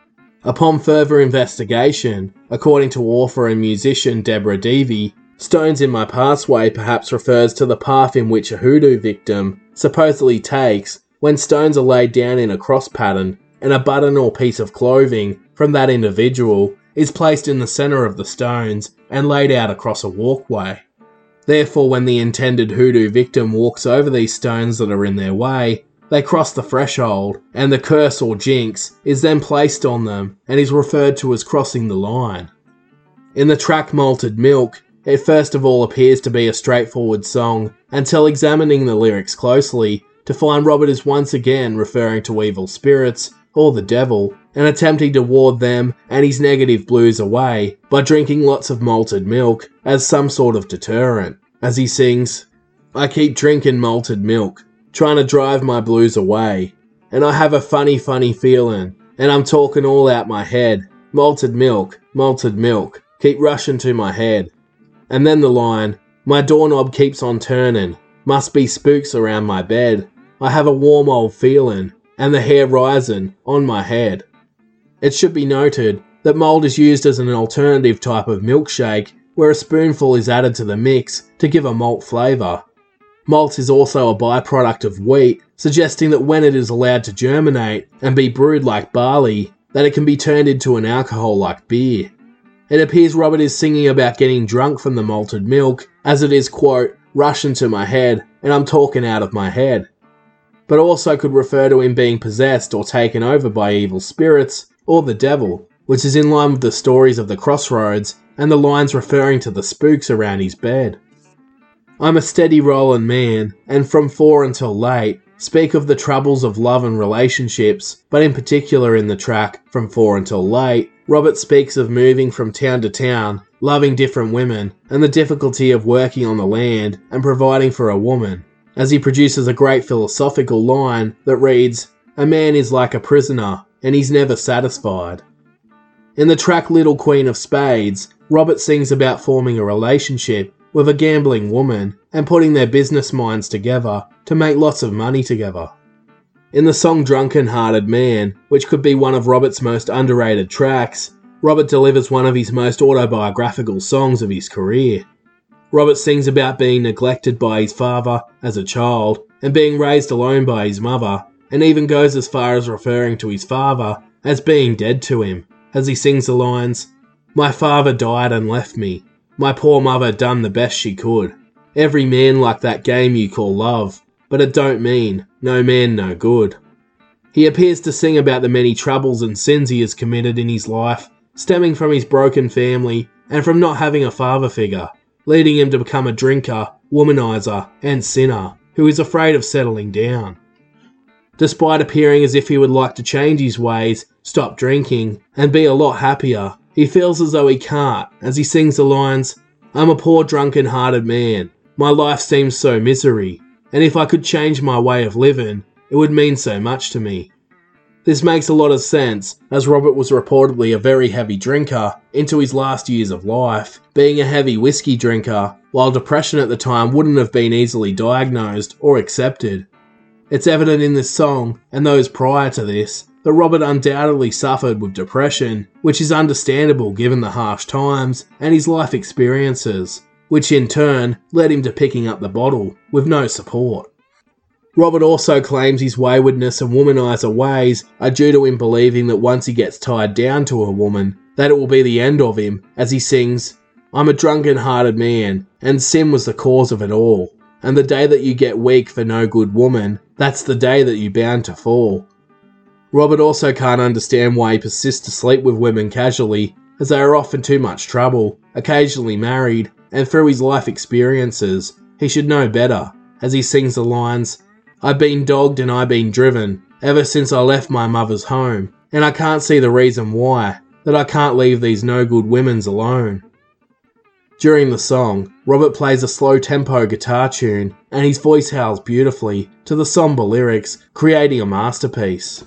Upon further investigation, according to author and musician Deborah Deavy, Stones in My Pathway perhaps refers to the path in which a hoodoo victim supposedly takes when stones are laid down in a cross pattern and a button or piece of clothing from that individual is placed in the centre of the stones and laid out across a walkway. Therefore, when the intended hoodoo victim walks over these stones that are in their way, they cross the threshold, and the curse or jinx is then placed on them and is referred to as crossing the line. In the track Malted Milk, it first of all appears to be a straightforward song until examining the lyrics closely to find Robert is once again referring to evil spirits or the devil and attempting to ward them and his negative blues away by drinking lots of malted milk as some sort of deterrent, as he sings, I keep drinking malted milk, trying to drive my blues away, and I have a funny funny feeling, and I'm talking all out my head, malted milk, malted milk, keep rushing to my head. And then the line, my doorknob keeps on turning, must be spooks around my bed, I have a warm old feeling, and the hair rising on my head. It should be noted that malt is used as an alternative type of milkshake where a spoonful is added to the mix to give a malt flavour. Malt is also a byproduct of wheat, suggesting that when it is allowed to germinate and be brewed like barley, that it can be turned into an alcohol like beer. It appears Robert is singing about getting drunk from the malted milk as it is, quote, rush into my head, and I'm talking out of my head. But also could refer to him being possessed or taken over by evil spirits or the devil, which is in line with the stories of the Crossroads and the lines referring to the spooks around his bed. I'm a steady rolling man, and from four until late, speak of the troubles of love and relationships, but in particular in the track From Four Until Late, Robert speaks of moving from town to town, loving different women, and the difficulty of working on the land and providing for a woman, as he produces a great philosophical line that reads, "A man is like a prisoner, and he's never satisfied." In the track Little Queen of Spades, Robert sings about forming a relationship with a gambling woman and putting their business minds together to make lots of money together. In the song Drunken Hearted Man, which could be one of Robert's most underrated tracks, Robert delivers one of his most autobiographical songs of his career. Robert sings about being neglected by his father as a child and being raised alone by his mother, and even goes as far as referring to his father as being dead to him, as he sings the lines, "My father died and left me. My poor mother done the best she could. Every man like that game you call love, but it don't mean no man no good." He appears to sing about the many troubles and sins he has committed in his life, stemming from his broken family and from not having a father figure, leading him to become a drinker, womanizer, and sinner, who is afraid of settling down. Despite appearing as if he would like to change his ways, stop drinking, and be a lot happier, he feels as though he can't, as he sings the lines, "I'm a poor drunken-hearted man. My life seems so misery, and if I could change my way of living, it would mean so much to me." This makes a lot of sense, as Robert was reportedly a very heavy drinker into his last years of life, being a heavy whiskey drinker, while depression at the time wouldn't have been easily diagnosed or accepted. It's evident in this song, and those prior to this, that Robert undoubtedly suffered with depression, which is understandable given the harsh times and his life experiences, which in turn led him to picking up the bottle with no support. Robert also claims his waywardness and womanizer ways are due to him believing that once he gets tied down to a woman, that it will be the end of him, as he sings, "I'm a drunken-hearted man, and sin was the cause of it all. And the day that you get weak for no good woman, that's the day that you're bound to fall." Robert also can't understand why he persists to sleep with women casually, as they are often too much trouble, occasionally married, and through his life experiences, he should know better, as he sings the lines, "I've been dogged and I've been driven, ever since I left my mother's home, and I can't see the reason why, that I can't leave these no-good women's alone." During the song, Robert plays a slow-tempo guitar tune, and his voice howls beautifully to the somber lyrics, creating a masterpiece.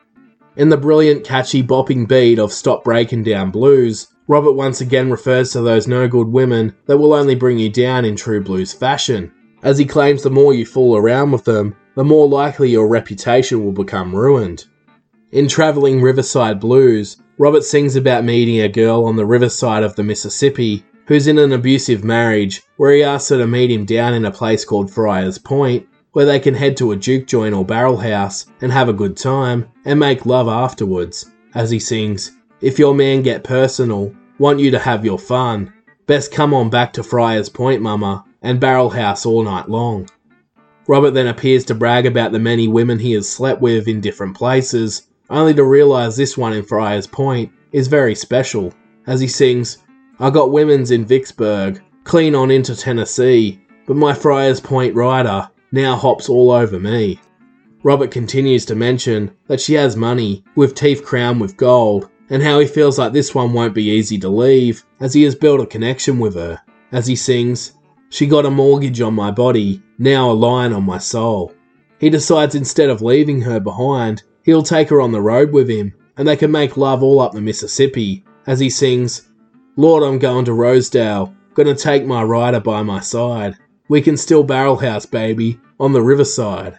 In the brilliant, catchy, bopping beat of Stop Breaking Down Blues, Robert once again refers to those no-good women that will only bring you down in true blues fashion, as he claims the more you fool around with them, the more likely your reputation will become ruined. In Traveling Riverside Blues, Robert sings about meeting a girl on the riverside of the Mississippi who's in an abusive marriage, where he asks her to meet him down in a place called Friars Point, where they can head to a juke joint or barrel house and have a good time and make love afterwards, as he sings, "If your man get personal, want you to have your fun, best come on back to Friars Point, mama, and barrel house all night long." Robert then appears to brag about the many women he has slept with in different places, only to realise this one in Friars Point is very special, as he sings, "I got women's in Vicksburg, clean on into Tennessee, but my Friars Point rider now hops all over me." Robert continues to mention that she has money, with teeth crowned with gold, and how he feels like this one won't be easy to leave, as he has built a connection with her, as he sings, "She got a mortgage on my body, now a line on my soul." He decides instead of leaving her behind, he'll take her on the road with him, and they can make love all up the Mississippi, as he sings, "Lord, I'm going to Rosedale, gonna take my rider by my side. We can still barrel house, baby, on the riverside."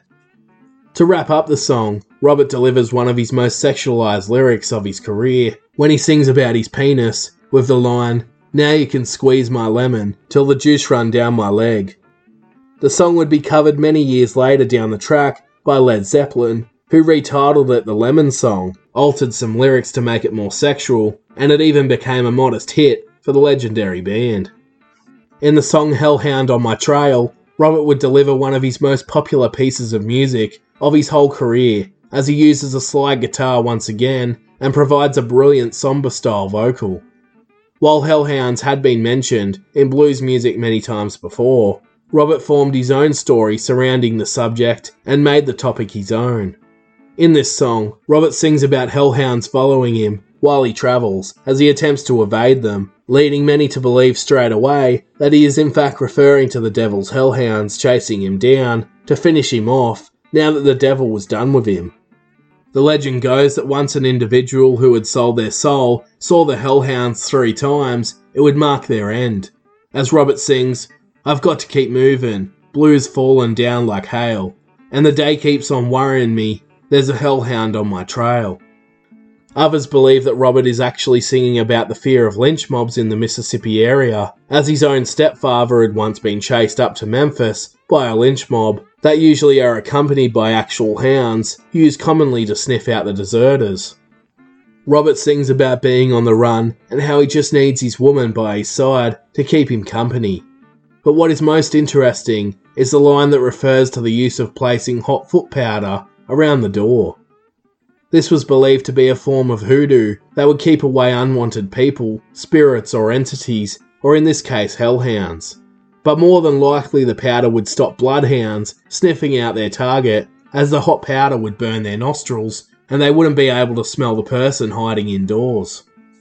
To wrap up the song, Robert delivers one of his most sexualized lyrics of his career, when he sings about his penis, with the line, "Now you can squeeze my lemon, till the juice run down my leg." The song would be covered many years later down the track by Led Zeppelin, who retitled it the Lemon Song, altered some lyrics to make it more sexual, and it even became a modest hit for the legendary band. In the song Hellhound on My Trail, Robert would deliver one of his most popular pieces of music of his whole career, as he uses a slide guitar once again and provides a brilliant somber-style vocal. While Hellhounds had been mentioned in blues music many times before, Robert formed his own story surrounding the subject and made the topic his own. In this song, Robert sings about hellhounds following him while he travels, as he attempts to evade them, leading many to believe straight away that he is in fact referring to the devil's hellhounds chasing him down to finish him off now that the devil was done with him. The legend goes that once an individual who had sold their soul saw the hellhounds three times, it would mark their end. As Robert sings, "I've got to keep moving, blues falling down like hail, and the day keeps on worrying me, there's a hellhound on my trail." Others believe that Robert is actually singing about the fear of lynch mobs in the Mississippi area, as his own stepfather had once been chased up to Memphis by a lynch mob that usually are accompanied by actual hounds used commonly to sniff out the deserters. Robert sings about being on the run and how he just needs his woman by his side to keep him company. But what is most interesting is the line that refers to the use of placing hot foot powder around the door. This was believed to be a form of hoodoo that would keep away unwanted people, spirits or entities, or in this case hellhounds. But more than likely the powder would stop bloodhounds sniffing out their target, as the hot powder would burn their nostrils and they wouldn't be able to smell the person hiding indoors.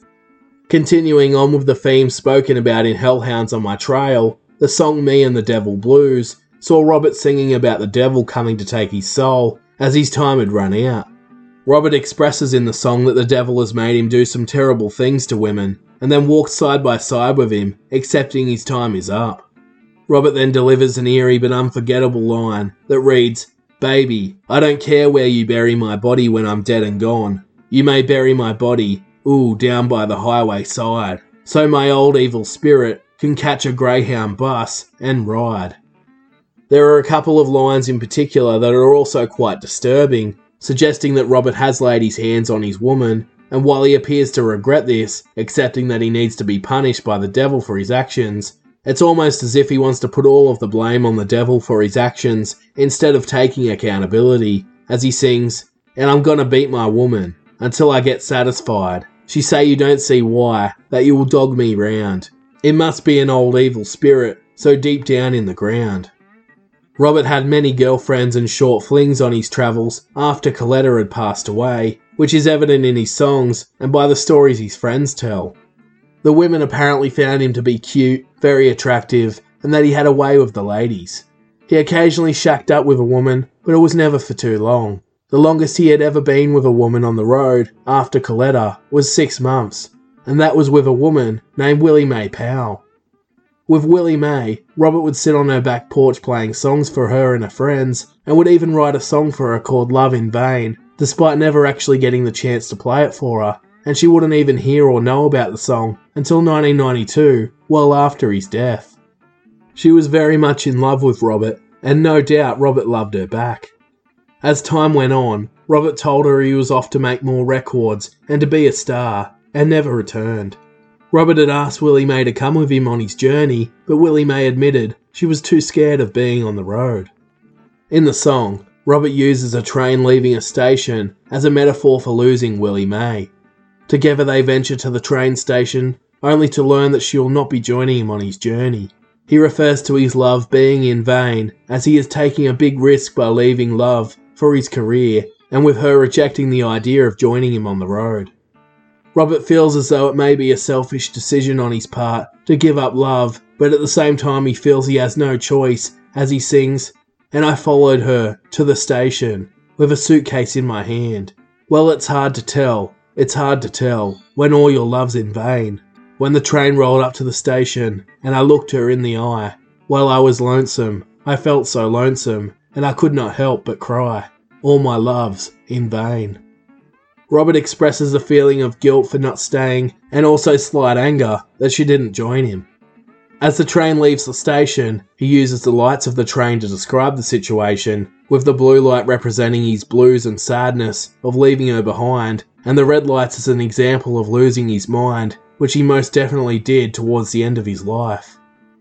Continuing on with the theme spoken about in Hellhounds on My Trail, the song Me and the Devil Blues saw Robert singing about the devil coming to take his soul as his time had run out. Robert expresses in the song that the devil has made him do some terrible things to women, and then walks side by side with him, accepting his time is up. Robert then delivers an eerie but unforgettable line that reads, "Baby, I don't care where you bury my body when I'm dead and gone. You may bury my body, ooh, down by the highway side, so my old evil spirit can catch a greyhound bus and ride." There are a couple of lines in particular that are also quite disturbing, suggesting that Robert has laid his hands on his woman, and while he appears to regret this, accepting that he needs to be punished by the devil for his actions, it's almost as if he wants to put all of the blame on the devil for his actions instead of taking accountability, as he sings, "And I'm gonna beat my woman until I get satisfied. She say you don't see why, that you will dog me round. It must be an old evil spirit, so deep down in the ground." Robert had many girlfriends and short flings on his travels after Coletta had passed away, which is evident in his songs and by the stories his friends tell. The women apparently found him to be cute, very attractive, and that he had a way with the ladies. He occasionally shacked up with a woman, but it was never for too long. The longest he had ever been with a woman on the road, after Coletta, was six months, and that was with a woman named Willie Mae Powell. With Willie Mae, Robert would sit on her back porch playing songs for her and her friends, and would even write a song for her called Love in Vain, despite never actually getting the chance to play it for her, and she wouldn't even hear or know about the song until nineteen ninety-two, well after his death. She was very much in love with Robert, and no doubt Robert loved her back. As time went on, Robert told her he was off to make more records and to be a star, and never returned. Robert had asked Willie Mae to come with him on his journey, but Willie Mae admitted she was too scared of being on the road. In the song, Robert uses a train leaving a station as a metaphor for losing Willie Mae. Together they venture to the train station, only to learn that she will not be joining him on his journey. He refers to his love being in vain, as he is taking a big risk by leaving love for his career, and with her rejecting the idea of joining him on the road. Robert feels as though it may be a selfish decision on his part to give up love, but at the same time he feels he has no choice as he sings, "And I followed her to the station with a suitcase in my hand. Well, it's hard to tell, it's hard to tell, when all your love's in vain. When the train rolled up to the station and I looked her in the eye, well, I was lonesome, I felt so lonesome, and I could not help but cry. All my love's in vain." Robert expresses a feeling of guilt for not staying, and also slight anger that she didn't join him. As the train leaves the station, he uses the lights of the train to describe the situation, with the blue light representing his blues and sadness of leaving her behind, and the red lights as an example of losing his mind, which he most definitely did towards the end of his life.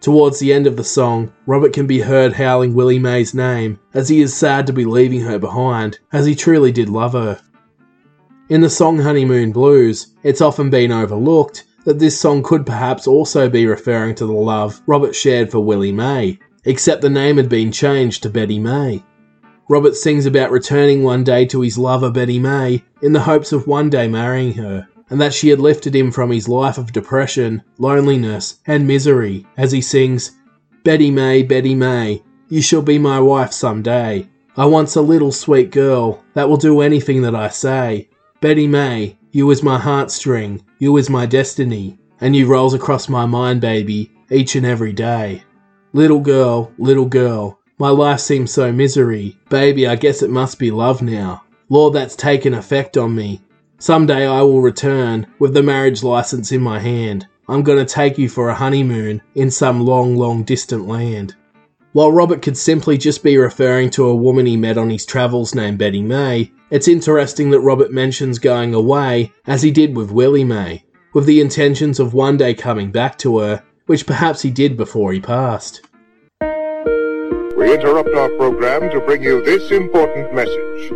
Towards the end of the song, Robert can be heard howling Willie Mae's name as he is sad to be leaving her behind, as he truly did love her. In the song Honeymoon Blues, it's often been overlooked that this song could perhaps also be referring to the love Robert shared for Willie Mae, except the name had been changed to Betty Mae. Robert sings about returning one day to his lover Betty Mae in the hopes of one day marrying her, and that she had lifted him from his life of depression, loneliness, and misery, as he sings, "Betty Mae, Betty Mae, you shall be my wife some day. I want's a little sweet girl that will do anything that I say. Betty Mae, you is my heartstring, you is my destiny, and you rolls across my mind, baby, each and every day. Little girl, little girl, my life seems so misery, baby, I guess it must be love now. Lord, that's taken effect on me. Someday I will return with the marriage license in my hand. I'm gonna take you for a honeymoon in some long, long distant land." While Robert could simply just be referring to a woman he met on his travels named Betty Mae, it's interesting that Robert mentions going away, as he did with Willie Mae, with the intentions of one day coming back to her, which perhaps he did before he passed. We interrupt our program to bring you this important message.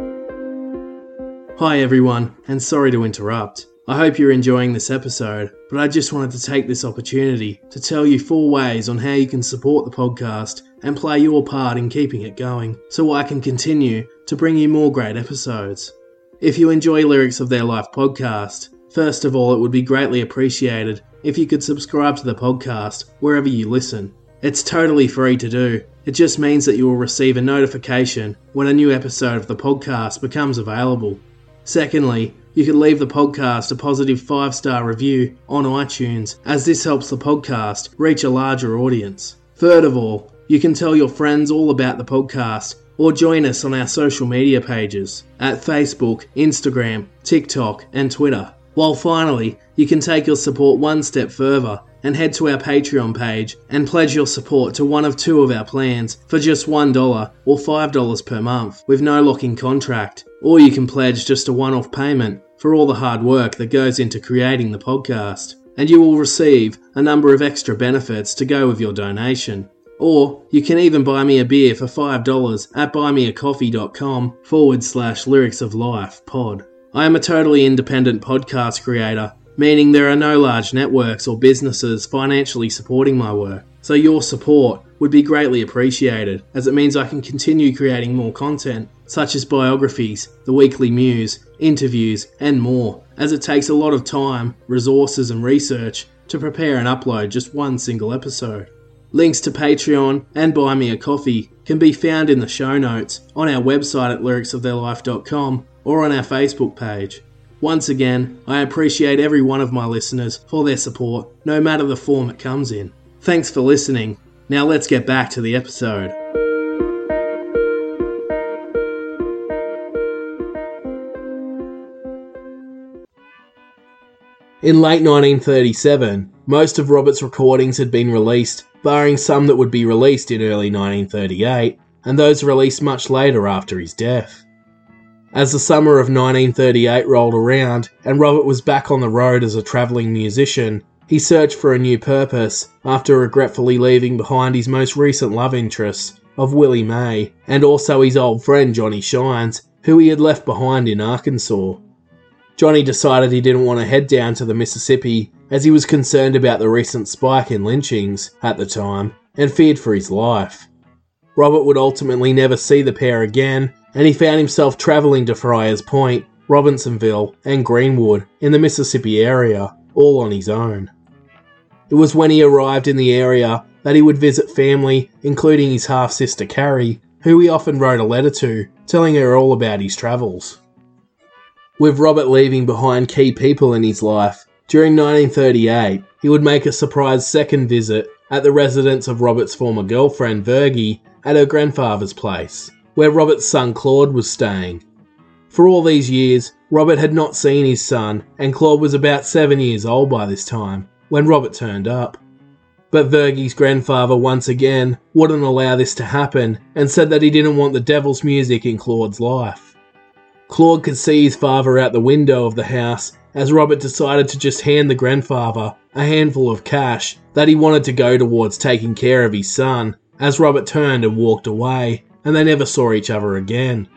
Hi everyone, and sorry to interrupt. I hope you're enjoying this episode, but I just wanted to take this opportunity to tell you four ways on how you can support the podcast and play your part in keeping it going, so I can continue to bring you more great episodes. If you enjoy Lyrics of Their Life podcast, first of all, it would be greatly appreciated if you could subscribe to the podcast wherever you listen. It's totally free to do. It just means that you will receive a notification when a new episode of the podcast becomes available. Secondly, you can leave the podcast a positive five-star review on iTunes, as this helps the podcast reach a larger audience. Third of all, you can tell your friends all about the podcast or join us on our social media pages at Facebook, Instagram, TikTok and Twitter. While finally, you can take your support one step further and head to our Patreon page and pledge your support to one of two of our plans for just one dollar or five dollars per month with no lock-in contract. Or you can pledge just a one-off payment for all the hard work that goes into creating the podcast, and you will receive a number of extra benefits to go with your donation. Or you can even buy me a beer for five dollars at buymeacoffee.com forward slash lyrics of life pod. I am a totally independent podcast creator, meaning there are no large networks or businesses financially supporting my work, so your support would be greatly appreciated, as it means I can continue creating more content, such as biographies, the weekly muse, interviews, and more, as it takes a lot of time, resources and research to prepare and upload just one single episode. Links to Patreon and Buy Me a Coffee can be found in the show notes on our website at lyrics of their life dot com or on our Facebook page. Once again, I appreciate every one of my listeners for their support, no matter the form it comes in. Thanks for listening. Now let's get back to the episode. In late nineteen thirty-seven, most of Robert's recordings had been released, barring some that would be released in early nineteen thirty-eight, and those released much later after his death. As the summer of nineteen thirty-eight rolled around, and Robert was back on the road as a travelling musician, he searched for a new purpose after regretfully leaving behind his most recent love interests of Willie Mae, and also his old friend Johnny Shines, who he had left behind in Arkansas. Johnny decided he didn't want to head down to the Mississippi as he was concerned about the recent spike in lynchings at the time and feared for his life. Robert would ultimately never see the pair again, and he found himself travelling to Friars Point, Robinsonville and Greenwood in the Mississippi area, all on his own. It was when he arrived in the area that he would visit family, including his half-sister Carrie, who he often wrote a letter to, telling her all about his travels. With Robert leaving behind key people in his life, during nineteen thirty-eight, he would make a surprise second visit at the residence of Robert's former girlfriend Virgie at her grandfather's place, where Robert's son Claude was staying. For all these years, Robert had not seen his son, and Claude was about seven years old by this time, when Robert turned up. But Virgie's grandfather once again wouldn't allow this to happen, and said that he didn't want the devil's music in Claude's life. Claude could see his father out the window of the house as Robert decided to just hand the grandfather a handful of cash that he wanted to go towards taking care of his son, as Robert turned and walked away, and they never saw each other again.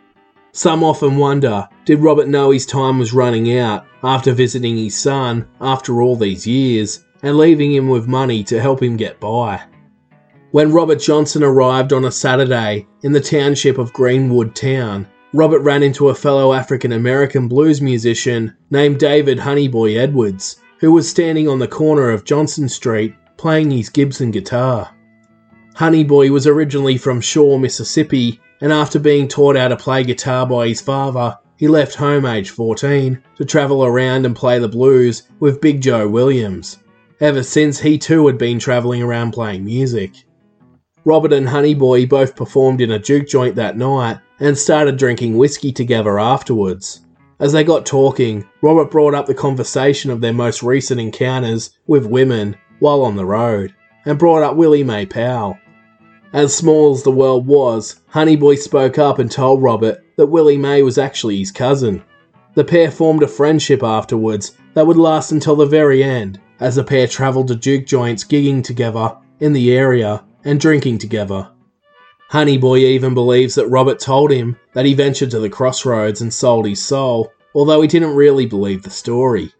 Some often wonder, did Robert know his time was running out after visiting his son after all these years, and leaving him with money to help him get by? When Robert Johnson arrived on a Saturday in the township of Greenwood Town, Robert ran into a fellow African-American blues musician named David Honeyboy Edwards, who was standing on the corner of Johnson Street playing his Gibson guitar. Honeyboy was originally from Shaw, Mississippi, and after being taught how to play guitar by his father, he left home aged fourteen to travel around and play the blues with Big Joe Williams. Ever since, he too had been travelling around playing music. Robert and Honeyboy both performed in a juke joint that night and started drinking whiskey together afterwards. As they got talking, Robert brought up the conversation of their most recent encounters with women while on the road, and brought up Willie Mae Powell. As small as the world was, Honeyboy spoke up and told Robert that Willie Mae was actually his cousin. The pair formed a friendship afterwards that would last until the very end, as the pair travelled to juke joints gigging together in the area and drinking together. Honeyboy even believes that Robert told him that he ventured to the crossroads and sold his soul, although he didn't really believe the story.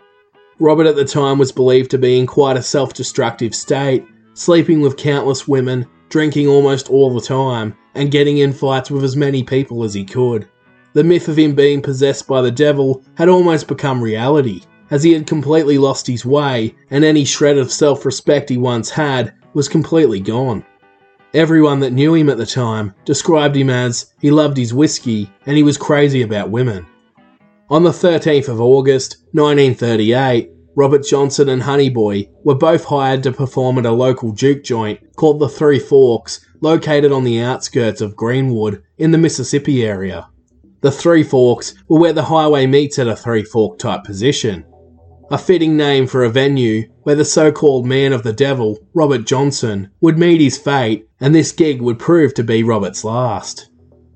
Robert at the time was believed to be in quite a self-destructive state, sleeping with countless women, drinking almost all the time, and getting in fights with as many people as he could. The myth of him being possessed by the devil had almost become reality, as he had completely lost his way, and any shred of self-respect he once had was completely gone. Everyone that knew him at the time described him as he loved his whiskey and he was crazy about women. On the thirteenth of August, nineteen thirty-eight, Robert Johnson and Honeyboy were both hired to perform at a local juke joint called the Three Forks, located on the outskirts of Greenwood in the Mississippi area. The Three Forks were where the highway meets at a three-fork type position. A fitting name for a venue where the so-called man of the devil, Robert Johnson, would meet his fate, and this gig would prove to be Robert's last.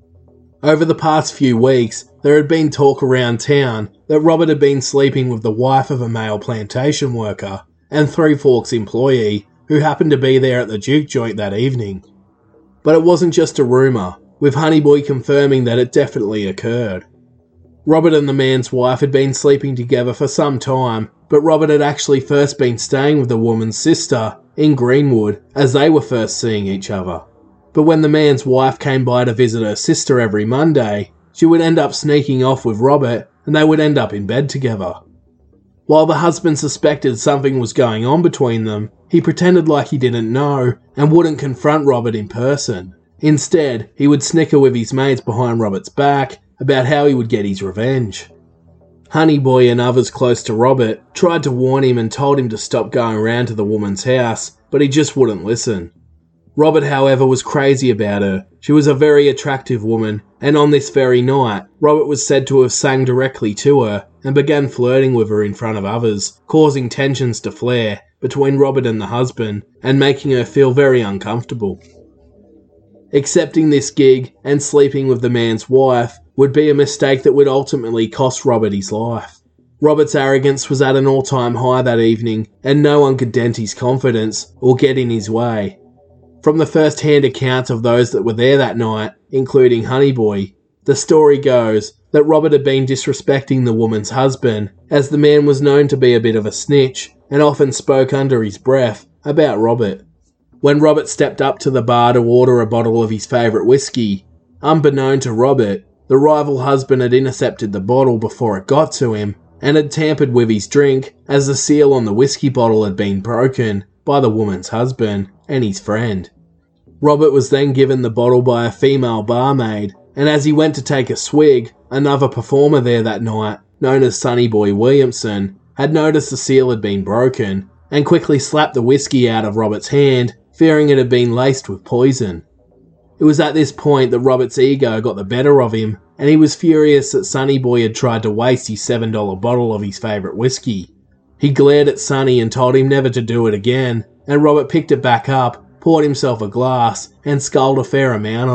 Over the past few weeks, there had been talk around town that Robert had been sleeping with the wife of a male plantation worker and Three Forks employee who happened to be there at the juke joint that evening. But it wasn't just a rumour, with Honeyboy confirming that it definitely occurred. Robert and the man's wife had been sleeping together for some time, but Robert had actually first been staying with the woman's sister in Greenwood as they were first seeing each other. But when the man's wife came by to visit her sister every Monday, she would end up sneaking off with Robert and they would end up in bed together. While the husband suspected something was going on between them, he pretended like he didn't know and wouldn't confront Robert in person. Instead, he would snicker with his mates behind Robert's back about how he would get his revenge. Honeyboy and others close to Robert tried to warn him and told him to stop going around to the woman's house, but he just wouldn't listen. Robert, however, was crazy about her. She was a very attractive woman, and on this very night, Robert was said to have sang directly to her and began flirting with her in front of others, causing tensions to flare between Robert and the husband and making her feel very uncomfortable. Accepting this gig and sleeping with the man's wife would be a mistake that would ultimately cost Robert his life. Robert's arrogance was at an all-time high that evening, and no one could dent his confidence or get in his way. From the first-hand accounts of those that were there that night, including Honeyboy, the story goes that Robert had been disrespecting the woman's husband, as the man was known to be a bit of a snitch and often spoke under his breath about Robert. When Robert stepped up to the bar to order a bottle of his favourite whiskey, unbeknown to Robert, the rival husband had intercepted the bottle before it got to him and had tampered with his drink, as the seal on the whiskey bottle had been broken by the woman's husband and his friend. Robert was then given the bottle by a female barmaid, and as he went to take a swig, another performer there that night, known as Sonny Boy Williamson, had noticed the seal had been broken and quickly slapped the whiskey out of Robert's hand, fearing it had been laced with poison. It was at this point that Robert's ego got the better of him, and he was furious that Sonny Boy had tried to waste his seven dollar bottle of his favourite whiskey. He glared at Sonny and told him never to do it again, and Robert picked it back up, poured himself a glass, and sculled a fair amount of it,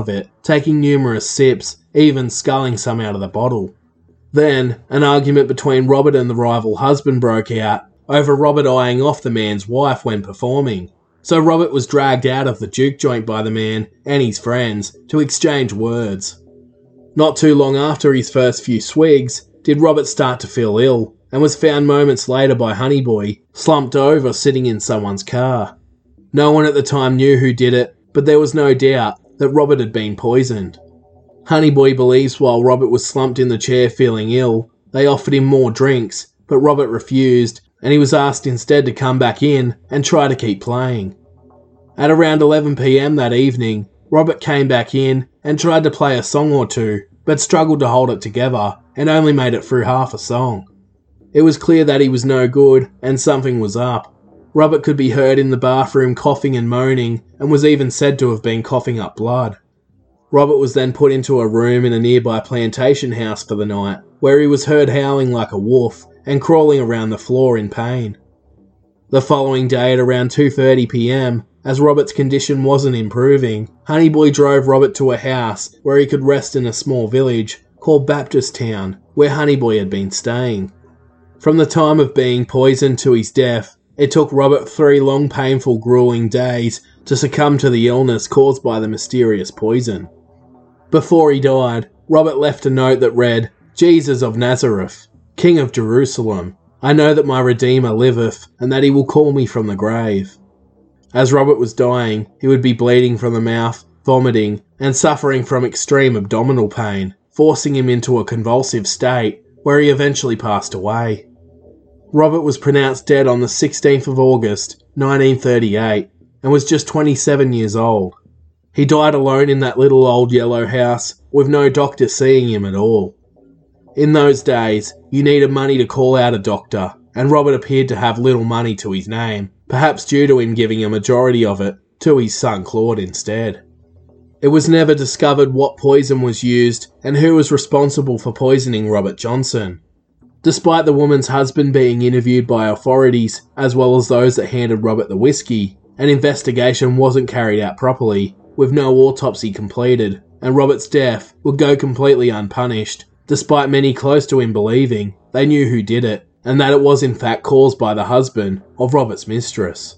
taking numerous sips, even sculling some out of the bottle. Then, an argument between Robert and the rival husband broke out over Robert eyeing off the man's wife when performing. So Robert was dragged out of the juke joint by the man and his friends to exchange words. Not too long after his first few swigs, did Robert start to feel ill, and was found moments later by Honeyboy, slumped over sitting in someone's car. No one at the time knew who did it, but there was no doubt that Robert had been poisoned. Honeyboy believes while Robert was slumped in the chair feeling ill, they offered him more drinks, but Robert refused, and he was asked instead to come back in and try to keep playing. At around eleven p m that evening, Robert came back in and tried to play a song or two, but struggled to hold it together and only made it through half a song. It was clear that he was no good and something was up. Robert could be heard in the bathroom coughing and moaning, and was even said to have been coughing up blood. Robert was then put into a room in a nearby plantation house for the night, where he was heard howling like a wolf and crawling around the floor in pain. The following day at around two thirty p m, as Robert's condition wasn't improving, Honeyboy drove Robert to a house where he could rest in a small village called Baptist Town, where Honeyboy had been staying. From the time of being poisoned to his death, it took Robert three long, painful, grueling days to succumb to the illness caused by the mysterious poison. Before he died, Robert left a note that read, "Jesus of Nazareth, King of Jerusalem, I know that my Redeemer liveth, and that he will call me from the grave." As Robert was dying, he would be bleeding from the mouth, vomiting, and suffering from extreme abdominal pain, forcing him into a convulsive state, where he eventually passed away. Robert was pronounced dead on the sixteenth of August, nineteen thirty-eight, and was just twenty-seven years old. He died alone in that little old yellow house, with no doctor seeing him at all. In those days, you needed money to call out a doctor, and Robert appeared to have little money to his name, perhaps due to him giving a majority of it to his son Claude instead. It was never discovered what poison was used and who was responsible for poisoning Robert Johnson. Despite the woman's husband being interviewed by authorities, as well as those that handed Robert the whiskey, an investigation wasn't carried out properly, with no autopsy completed, and Robert's death would go completely unpunished, despite many close to him believing they knew who did it, and that it was in fact caused by the husband of Robert's mistress.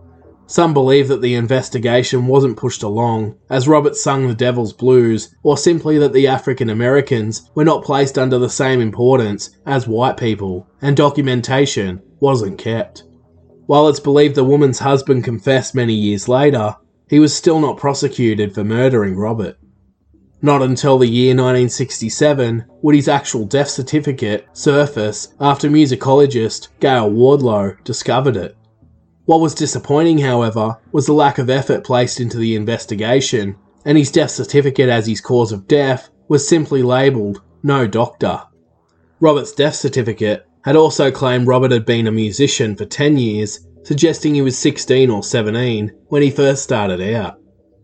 Some believe that the investigation wasn't pushed along, as Robert sung the devil's blues, or simply that the African Americans were not placed under the same importance as white people, and documentation wasn't kept. While it's believed the woman's husband confessed many years later, he was still not prosecuted for murdering Robert. Not until the year nineteen sixty-seven would his actual death certificate surface after musicologist Gail Wardlow discovered it. What was disappointing, however, was the lack of effort placed into the investigation, and his death certificate as his cause of death was simply labelled "No Doctor." Robert's death certificate had also claimed Robert had been a musician for ten years, suggesting he was sixteen or seventeen when he first started out.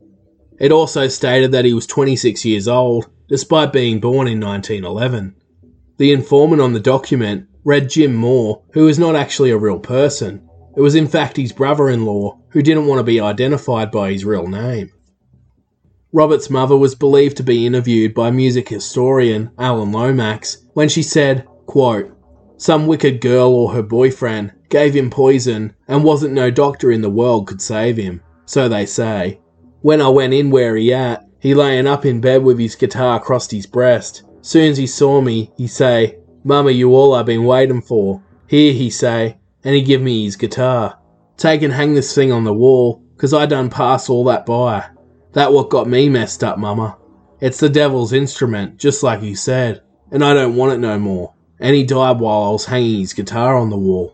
It also stated that he was twenty-six years old, despite being born in nineteen eleven. The informant on the document read Jim Moore, who was not actually a real person. It was in fact his brother-in-law, who didn't want to be identified by his real name. Robert's mother was believed to be interviewed by music historian Alan Lomax when she said, quote, "Some wicked girl or her boyfriend gave him poison and wasn't no doctor in the world could save him, so they say. When I went in where he at, he layin' up in bed with his guitar across his breast. Soon's he saw me, he say, 'Mama, you all I been waiting for. Here,' he say, and he give me his guitar. 'Take and hang this thing on the wall, 'cause I done pass all that by. That what got me messed up, Mama. It's the devil's instrument, just like you said, and I don't want it no more.' And he died while I was hanging his guitar on the wall."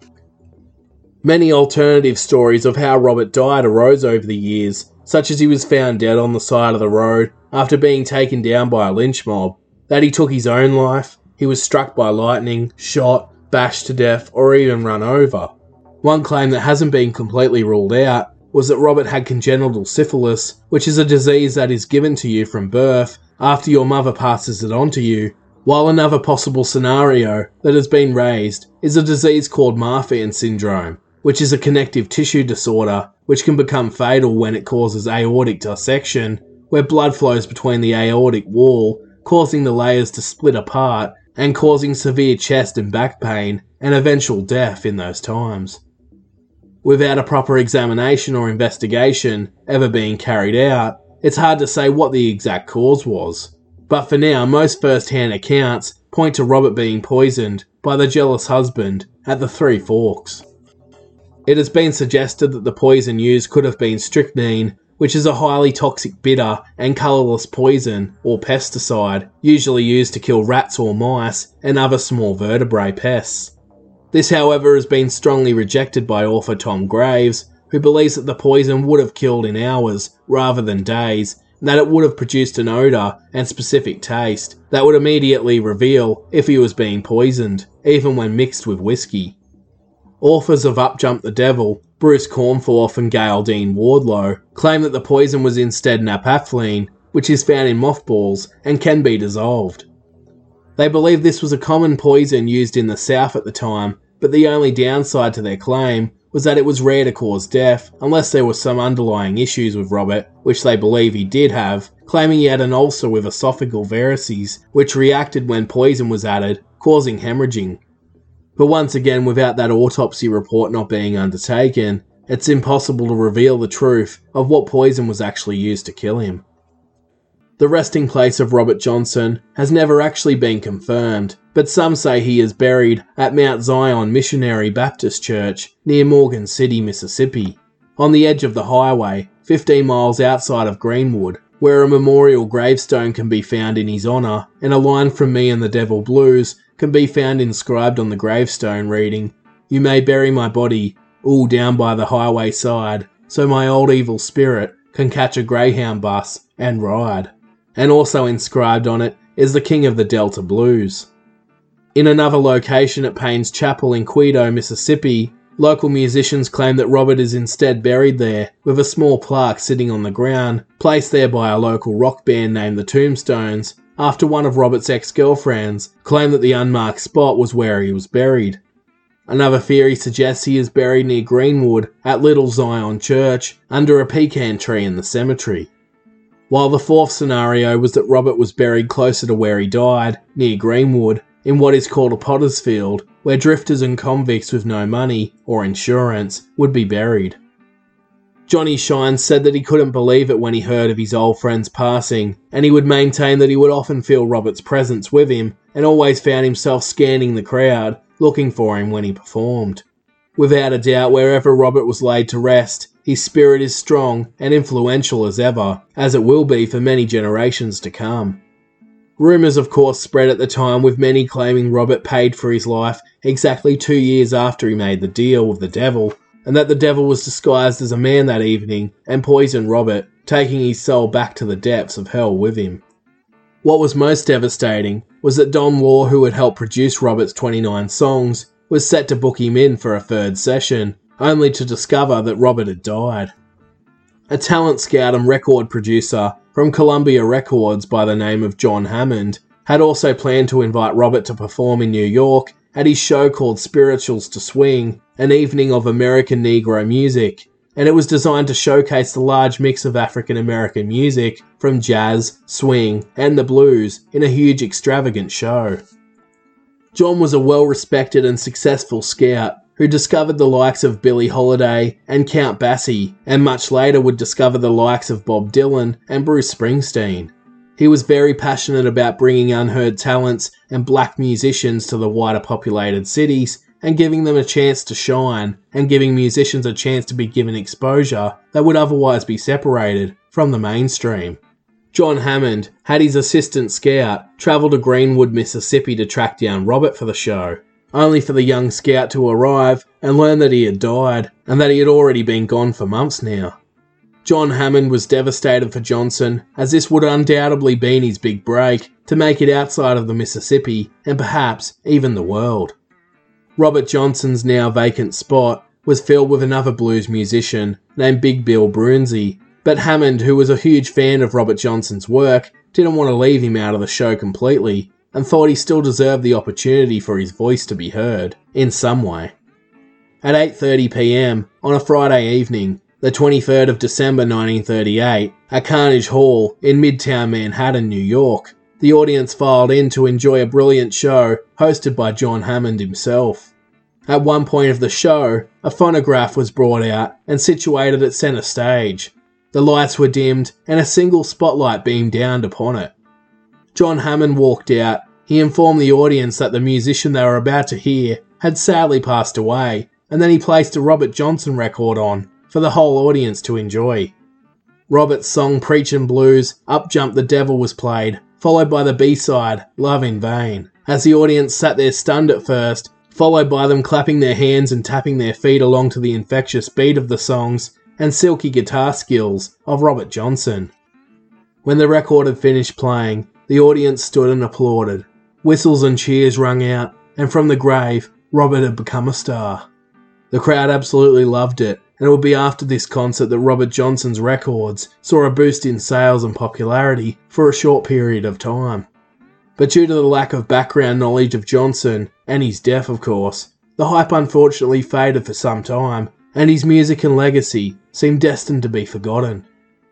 Many alternative stories of how Robert died arose over the years, such as he was found dead on the side of the road after being taken down by a lynch mob, that he took his own life, he was struck by lightning, shot, bashed to death, or even run over. One claim that hasn't been completely ruled out was that Robert had congenital syphilis, which is a disease that is given to you from birth after your mother passes it on to you, while another possible scenario that has been raised is a disease called Marfan syndrome, which is a connective tissue disorder which can become fatal when it causes aortic dissection, where blood flows between the aortic wall, causing the layers to split apart and causing severe chest and back pain and eventual death in those times. Without a proper examination or investigation ever being carried out, it's hard to say what the exact cause was. But for now, most first-hand accounts point to Robert being poisoned by the jealous husband at the Three Forks. It has been suggested that the poison used could have been strychnine, which is a highly toxic bitter and colourless poison or pesticide usually used to kill rats or mice and other small vertebrate pests. This, however, has been strongly rejected by author Tom Graves, who believes that the poison would have killed in hours rather than days, and that it would have produced an odour and specific taste that would immediately reveal if he was being poisoned, even when mixed with whiskey. Authors of Up Jumped the Devil, Bruce Cornforth and Gail Dean Wardlow, claim that the poison was instead naphthalene, which is found in mothballs and can be dissolved. They believe this was a common poison used in the South at the time, but the only downside to their claim was that it was rare to cause death unless there were some underlying issues with Robert, which they believe he did have, claiming he had an ulcer with esophageal varices, which reacted when poison was added, causing hemorrhaging. But once again, without that autopsy report not being undertaken, it's impossible to reveal the truth of what poison was actually used to kill him. The resting place of Robert Johnson has never actually been confirmed, but some say he is buried at Mount Zion Missionary Baptist Church near Morgan City, Mississippi, on the edge of the highway, fifteen miles outside of Greenwood, where a memorial gravestone can be found in his honour, and a line from Me and the Devil Blues can be found inscribed on the gravestone reading, "You may bury my body all down by the highway side, so my old evil spirit can catch a Greyhound bus and ride." And also inscribed on it is the King of the Delta Blues. In another location at Payne's Chapel in Quito, Mississippi, local musicians claim that Robert is instead buried there, with a small plaque sitting on the ground, placed there by a local rock band named the Tombstones, after one of Robert's ex-girlfriends claimed that the unmarked spot was where he was buried. Another theory suggests he is buried near Greenwood at Little Zion Church, under a pecan tree in the cemetery. While the fourth scenario was that Robert was buried closer to where he died, near Greenwood, in what is called a potter's field, where drifters and convicts with no money or insurance would be buried. Johnny Shines said that he couldn't believe it when he heard of his old friend's passing, and he would maintain that he would often feel Robert's presence with him and always found himself scanning the crowd, looking for him when he performed. Without a doubt, wherever Robert was laid to rest, his spirit is strong and influential as ever, as it will be for many generations to come. Rumours of course spread at the time, with many claiming Robert paid for his life exactly two years after he made the deal with the devil, and that the devil was disguised as a man that evening and poisoned Robert, taking his soul back to the depths of hell with him. What was most devastating was that Don Law, who had helped produce Robert's twenty-nine songs, was set to book him in for a third session, only to discover that Robert had died. A talent scout and record producer from Columbia Records by the name of John Hammond had also planned to invite Robert to perform in New York at his show called Spirituals to Swing, an evening of American Negro music, and it was designed to showcase the large mix of African American music from jazz, swing, and the blues in a huge extravagant show. John was a well-respected and successful scout who discovered the likes of Billie Holiday and Count Basie, and much later would discover the likes of Bob Dylan and Bruce Springsteen. He was very passionate about bringing unheard talents and black musicians to the wider populated cities and giving them a chance to shine, and giving musicians a chance to be given exposure that would otherwise be separated from the mainstream. John Hammond had his assistant scout travel to Greenwood, Mississippi to track down Robert for the show, only for the young scout to arrive and learn that he had died, and that he had already been gone for months now. John Hammond was devastated for Johnson, as this would undoubtedly been his big break to make it outside of the Mississippi, and perhaps even the world. Robert Johnson's now vacant spot was filled with another blues musician named Big Bill Broonzy, but Hammond, who was a huge fan of Robert Johnson's work, didn't want to leave him out of the show completely, and thought he still deserved the opportunity for his voice to be heard, in some way. At eight thirty p m on a Friday evening, the twenty-third of December nineteen thirty-eight, At Carnegie Hall in Midtown Manhattan, New York, the audience filed in to enjoy a brilliant show hosted by John Hammond himself. At one point of the show, a phonograph was brought out and situated at centre stage. The lights were dimmed and a single spotlight beamed down upon it. John Hammond walked out. He informed the audience that the musician they were about to hear had sadly passed away, and then he placed a Robert Johnson record on for the whole audience to enjoy. Robert's song Preachin' Blues, Up Jump the Devil was played, followed by the B-side, Love in Vain, as the audience sat there stunned at first, followed by them clapping their hands and tapping their feet along to the infectious beat of the songs and silky guitar skills of Robert Johnson. When the record had finished playing, the audience stood and applauded. Whistles and cheers rung out, and from the grave, Robert had become a star. The crowd absolutely loved it, and it would be after this concert that Robert Johnson's records saw a boost in sales and popularity for a short period of time. But due to the lack of background knowledge of Johnson, and his death of course, the hype unfortunately faded for some time, and his music and legacy seemed destined to be forgotten.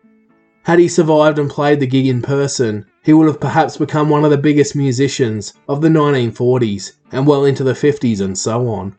Had he survived and played the gig in person, he would have perhaps become one of the biggest musicians of the nineteen forties and well into the fifties and so on.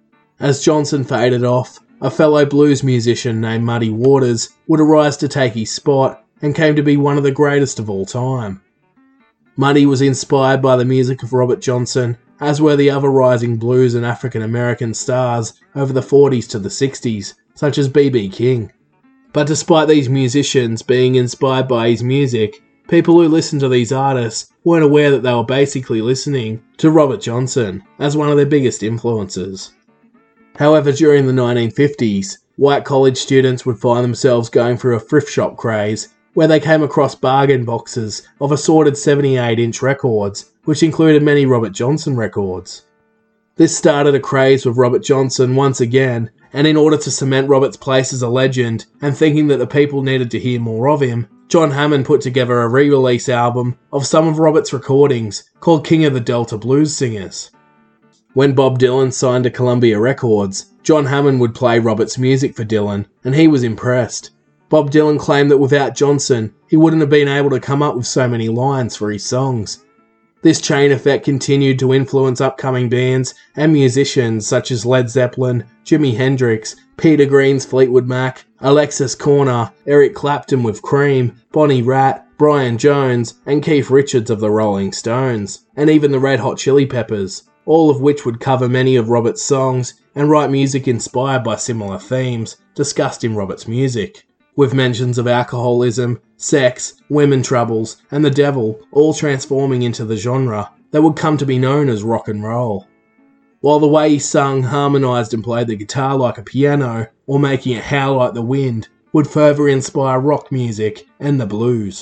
As Johnson faded off, a fellow blues musician named Muddy Waters would arise to take his spot and came to be one of the greatest of all time. Muddy was inspired by the music of Robert Johnson, as were the other rising blues and African American stars over the forties to the sixties, such as B B King. But despite these musicians being inspired by his music, people who listened to these artists weren't aware that they were basically listening to Robert Johnson as one of their biggest influences. However, during the nineteen fifties, white college students would find themselves going through a thrift shop craze where they came across bargain boxes of assorted seventy-eight inch records, which included many Robert Johnson records. This started a craze with Robert Johnson once again, and in order to cement Robert's place as a legend, and thinking that the people needed to hear more of him, John Hammond put together a re-release album of some of Robert's recordings called King of the Delta Blues Singers. When Bob Dylan signed to Columbia Records, John Hammond would play Robert's music for Dylan, and he was impressed. Bob Dylan claimed that without Johnson, he wouldn't have been able to come up with so many lines for his songs. This chain effect continued to influence upcoming bands and musicians such as Led Zeppelin, Jimi Hendrix, Peter Green's Fleetwood Mac, Alexis Korner, Eric Clapton with Cream, Bonnie Raitt, Brian Jones, and Keith Richards of the Rolling Stones, and even the Red Hot Chili Peppers, all of which would cover many of Robert's songs and write music inspired by similar themes discussed in Robert's music, with mentions of alcoholism, sex, women troubles, and the devil all transforming into the genre that would come to be known as rock and roll. While the way he sung, harmonised and played the guitar like a piano, or making it howl like the wind, would further inspire rock music and the blues.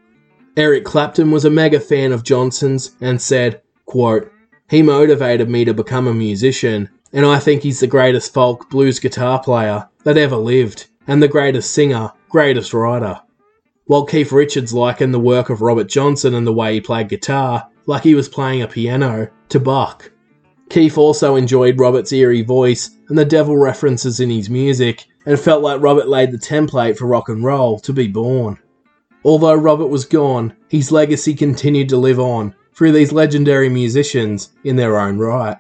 Eric Clapton was a mega fan of Johnson's and said, quote, "He motivated me to become a musician, and I think he's the greatest folk blues guitar player that ever lived, and the greatest singer, greatest writer." While Keith Richards likened the work of Robert Johnson and the way he played guitar, like he was playing a piano, to Bach. Keith also enjoyed Robert's eerie voice and the devil references in his music, and felt like Robert laid the template for rock and roll to be born. Although Robert was gone, his legacy continued to live on through these legendary musicians in their own right.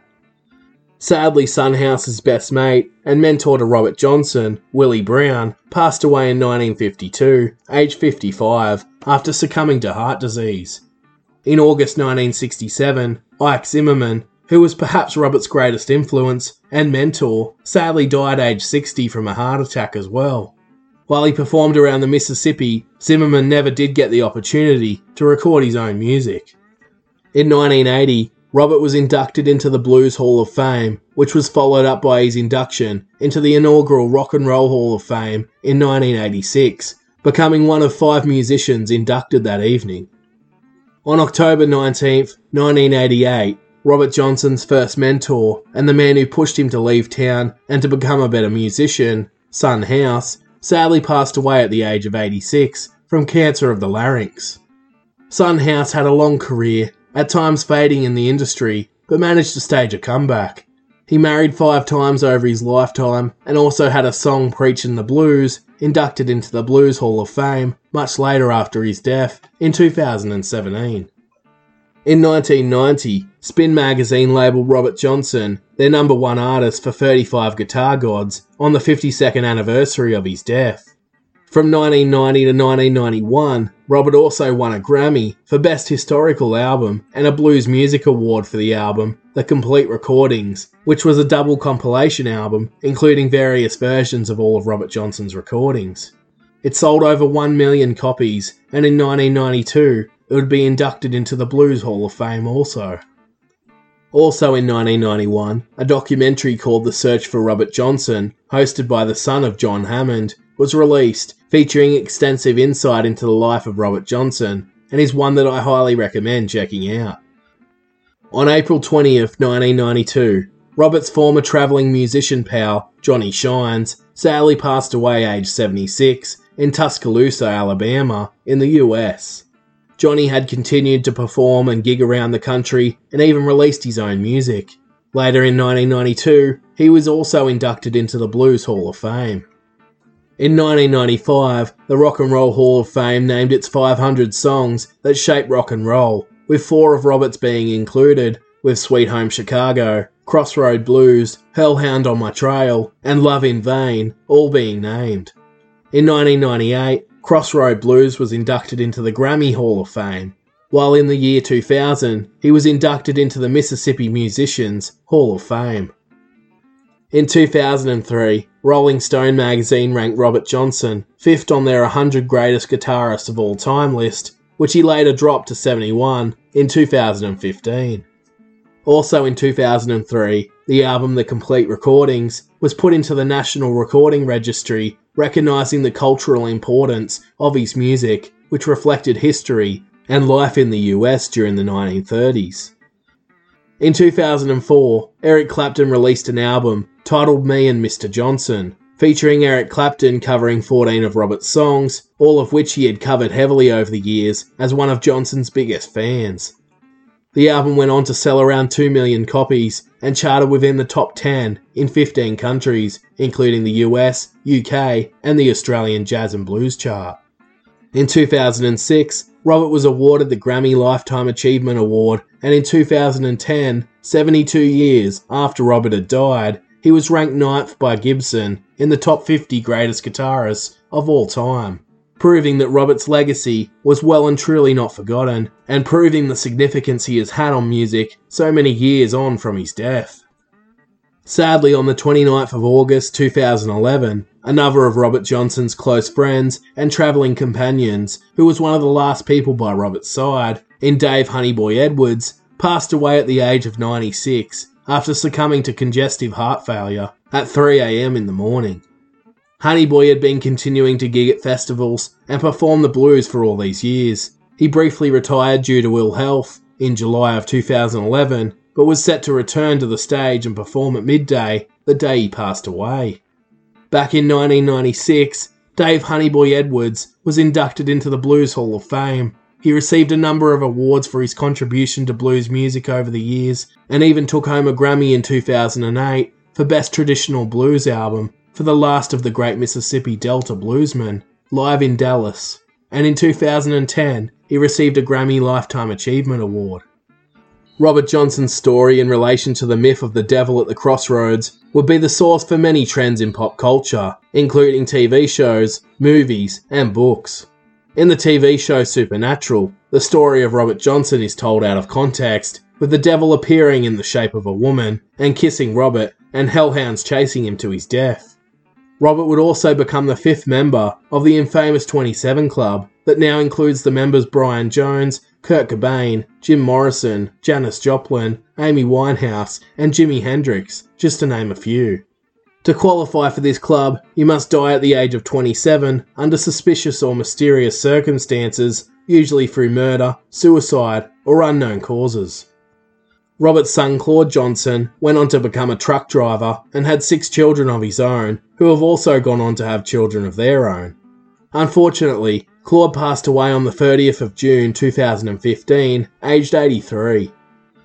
Sadly, Son House's best mate and mentor to Robert Johnson, Willie Brown, passed away in nineteen fifty-two, aged fifty-five, after succumbing to heart disease. In August nineteen sixty-seven, Ike Zimmerman, who was perhaps Robert's greatest influence and mentor, sadly died aged sixty from a heart attack as well. While he performed around the Mississippi, Zimmerman never did get the opportunity to record his own music. In nineteen eighty, Robert was inducted into the Blues Hall of Fame, which was followed up by his induction into the inaugural Rock and Roll Hall of Fame in nineteen eighty-six, becoming one of five musicians inducted that evening. On October nineteenth, nineteen eighty-eight, Robert Johnson's first mentor, and the man who pushed him to leave town and to become a better musician, Son House, sadly passed away at the age of eighty-six from cancer of the larynx. Son House had a long career, at times fading in the industry, but managed to stage a comeback. He married five times over his lifetime and also had a song preaching the blues inducted into the Blues Hall of Fame much later after his death in two thousand seventeen. In nineteen ninety, Spin magazine labelled Robert Johnson their number one artist for thirty-five Guitar Gods on the fifty-second anniversary of his death. From nineteen ninety to nineteen ninety-one, Robert also won a Grammy for Best Historical Album and a Blues Music Award for the album The Complete Recordings, which was a double compilation album including various versions of all of Robert Johnson's recordings. It sold over one million copies, and in nineteen ninety-two it would be inducted into the Blues Hall of Fame also. Also in nineteen ninety-one, a documentary called The Search for Robert Johnson, hosted by the son of John Hammond, was released, featuring extensive insight into the life of Robert Johnson, and is one that I highly recommend checking out. On April twentieth, nineteen ninety-two, Robert's former travelling musician pal, Johnny Shines, sadly passed away aged seventy-six in Tuscaloosa, Alabama, in the U S. Johnny had continued to perform and gig around the country and even released his own music. Later in nineteen ninety-two, he was also inducted into the Blues Hall of Fame. In nineteen ninety-five, the Rock and Roll Hall of Fame named its five hundred songs that shaped rock and roll, with four of Robert's being included, with Sweet Home Chicago, Crossroad Blues, Hellhound on My Trail, and Love in Vain all being named. In nineteen ninety-eight, Crossroad Blues was inducted into the Grammy Hall of Fame, while in the year two thousand, he was inducted into the Mississippi Musicians Hall of Fame. In two thousand three, Rolling Stone magazine ranked Robert Johnson fifth on their one hundred Greatest Guitarists of All Time list, which he later dropped to seventy-one in two thousand fifteen. Also in two thousand three, the album The Complete Recordings was put into the National Recording Registry, recognising the cultural importance of his music, which reflected history and life in the U S during the nineteen thirties. In two thousand four, Eric Clapton released an album titled Me and Mister Johnson, featuring Eric Clapton covering fourteen of Robert's songs, all of which he had covered heavily over the years as one of Johnson's biggest fans. The album went on to sell around two million copies and charted within the top ten in fifteen countries, including the U S, U K, and the Australian Jazz and Blues chart. In two thousand six, Robert was awarded the Grammy Lifetime Achievement Award, and in two thousand ten, seventy-two years after Robert had died, he was ranked ninth by Gibson in the top fifty greatest guitarists of all time, proving that Robert's legacy was well and truly not forgotten, and proving the significance he has had on music so many years on from his death. Sadly, on the twenty-ninth of August two thousand eleven, another of Robert Johnson's close friends and travelling companions, who was one of the last people by Robert's side, in Dave Honeyboy Edwards, passed away at the age of ninety-six after succumbing to congestive heart failure at three a.m. in the morning. Honeyboy had been continuing to gig at festivals and perform the blues for all these years. He briefly retired due to ill health in July of two thousand eleven, but was set to return to the stage and perform at midday the day he passed away. Back in nineteen ninety-six, Dave Honeyboy Edwards was inducted into the Blues Hall of Fame. He received a number of awards for his contribution to blues music over the years, and even took home a Grammy in two thousand eight for Best Traditional Blues Album for the last of the great Mississippi Delta bluesmen, Live in Dallas. And in two thousand ten, he received a Grammy Lifetime Achievement Award. Robert Johnson's story in relation to the myth of the devil at the crossroads would be the source for many trends in pop culture, including T V shows, movies, and books. In the T V show Supernatural, the story of Robert Johnson is told out of context, with the devil appearing in the shape of a woman and kissing Robert, and hellhounds chasing him to his death. Robert would also become the fifth member of the infamous twenty-seven Club that now includes the members Brian Jones, Kurt Cobain, Jim Morrison, Janis Joplin, Amy Winehouse, and Jimi Hendrix, just to name a few. To qualify for this club, you must die at the age of twenty-seven under suspicious or mysterious circumstances, usually through murder, suicide, or unknown causes. Robert's son Claude Johnson went on to become a truck driver and had six children of his own, who have also gone on to have children of their own. Unfortunately, Claude passed away on the thirtieth of June two thousand fifteen, aged eighty-three.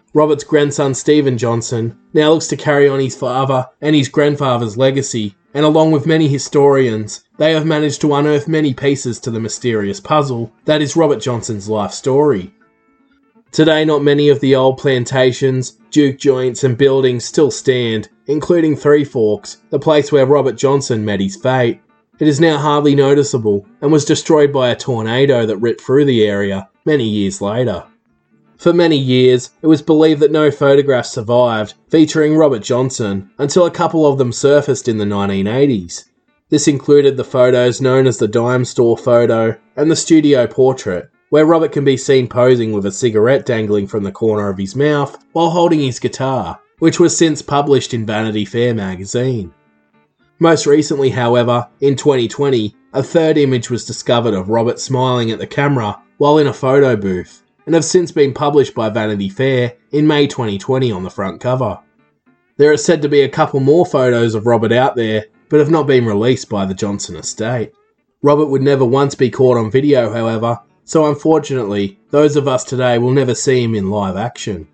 Robert's grandson Stephen Johnson now looks to carry on his father and his grandfather's legacy, and along with many historians, they have managed to unearth many pieces to the mysterious puzzle that is Robert Johnson's life story. Today, not many of the old plantations, juke joints and buildings still stand, including Three Forks, the place where Robert Johnson met his fate. It is now hardly noticeable and was destroyed by a tornado that ripped through the area many years later. For many years, it was believed that no photographs survived featuring Robert Johnson until a couple of them surfaced in the nineteen eighties. This included the photos known as the dime store photo and the studio portrait, where Robert can be seen posing with a cigarette dangling from the corner of his mouth while holding his guitar, which was since published in Vanity Fair magazine. Most recently, however, in twenty twenty, a third image was discovered of Robert smiling at the camera while in a photo booth, and have since been published by Vanity Fair in May twenty twenty on the front cover. There are said to be a couple more photos of Robert out there, but have not been released by the Johnson estate. Robert would never once be caught on video, however, so unfortunately, those of us today will never see him in live action.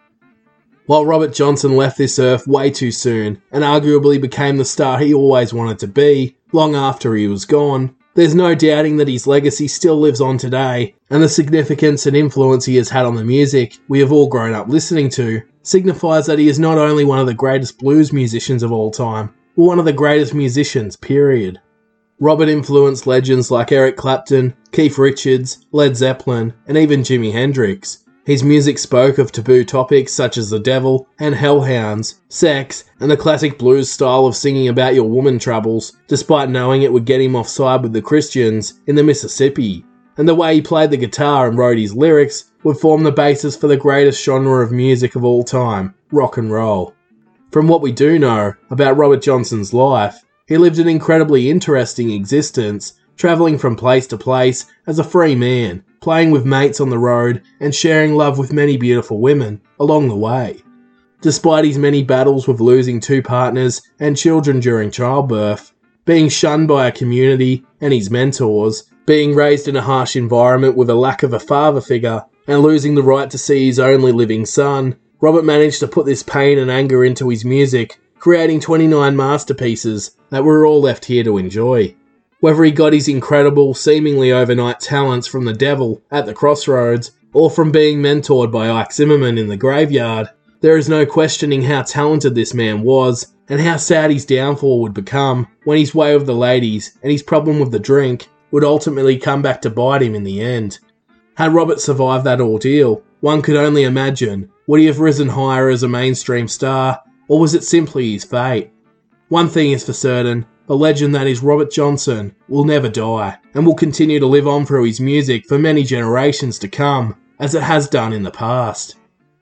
While Robert Johnson left this earth way too soon, and arguably became the star he always wanted to be, long after he was gone, there's no doubting that his legacy still lives on today, and the significance and influence he has had on the music we have all grown up listening to signifies that he is not only one of the greatest blues musicians of all time, but one of the greatest musicians, period. Robert influenced legends like Eric Clapton, Keith Richards, Led Zeppelin, and even Jimi Hendrix. His music spoke of taboo topics such as the devil and hellhounds, sex, and the classic blues style of singing about your woman troubles, despite knowing it would get him offside with the Christians in the Mississippi. And the way he played the guitar and wrote his lyrics would form the basis for the greatest genre of music of all time, rock and roll. From what we do know about Robert Johnson's life, he lived an incredibly interesting existence, travelling from place to place as a free man, playing with mates on the road and sharing love with many beautiful women along the way. Despite his many battles with losing two partners and children during childbirth, being shunned by a community and his mentors, being raised in a harsh environment with a lack of a father figure, and losing the right to see his only living son, Robert managed to put this pain and anger into his music, creating twenty-nine masterpieces that we're all left here to enjoy. Whether he got his incredible, seemingly overnight talents from the devil at the Crossroads, or from being mentored by Ike Zimmerman in the Graveyard, there is no questioning how talented this man was, and how sad his downfall would become when his way with the ladies and his problem with the drink would ultimately come back to bite him in the end. Had Robert survived that ordeal, one could only imagine, would he have risen higher as a mainstream star, or was it simply his fate? One thing is for certain, the legend that is Robert Johnson will never die, and will continue to live on through his music for many generations to come, as it has done in the past.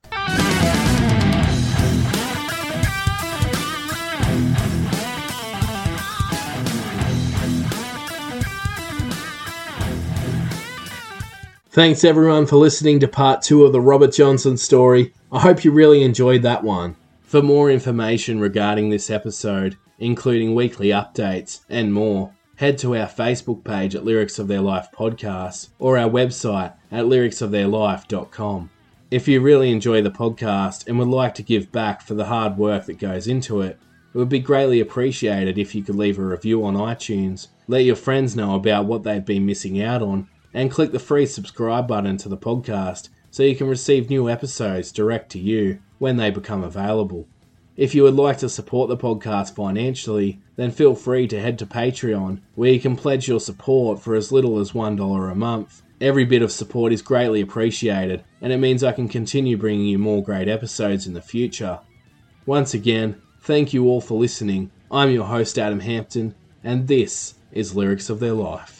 Thanks everyone for listening to part two of the Robert Johnson story. I hope you really enjoyed that one. For more information regarding this episode, including weekly updates and more, head to our Facebook page at Lyrics of Their Life Podcast or our website at lyrics of their life dot com. If you really enjoy the podcast and would like to give back for the hard work that goes into it, it would be greatly appreciated if you could leave a review on iTunes, let your friends know about what they've been missing out on, and click the free subscribe button to the podcast so you can receive new episodes direct to you when they become available. If you would like to support the podcast financially, then feel free to head to Patreon, where you can pledge your support for as little as one dollar a month. Every bit of support is greatly appreciated, and it means I can continue bringing you more great episodes in the future. Once again, thank you all for listening. I'm your host Adam Hampton, and this is Lyrics of Their Life.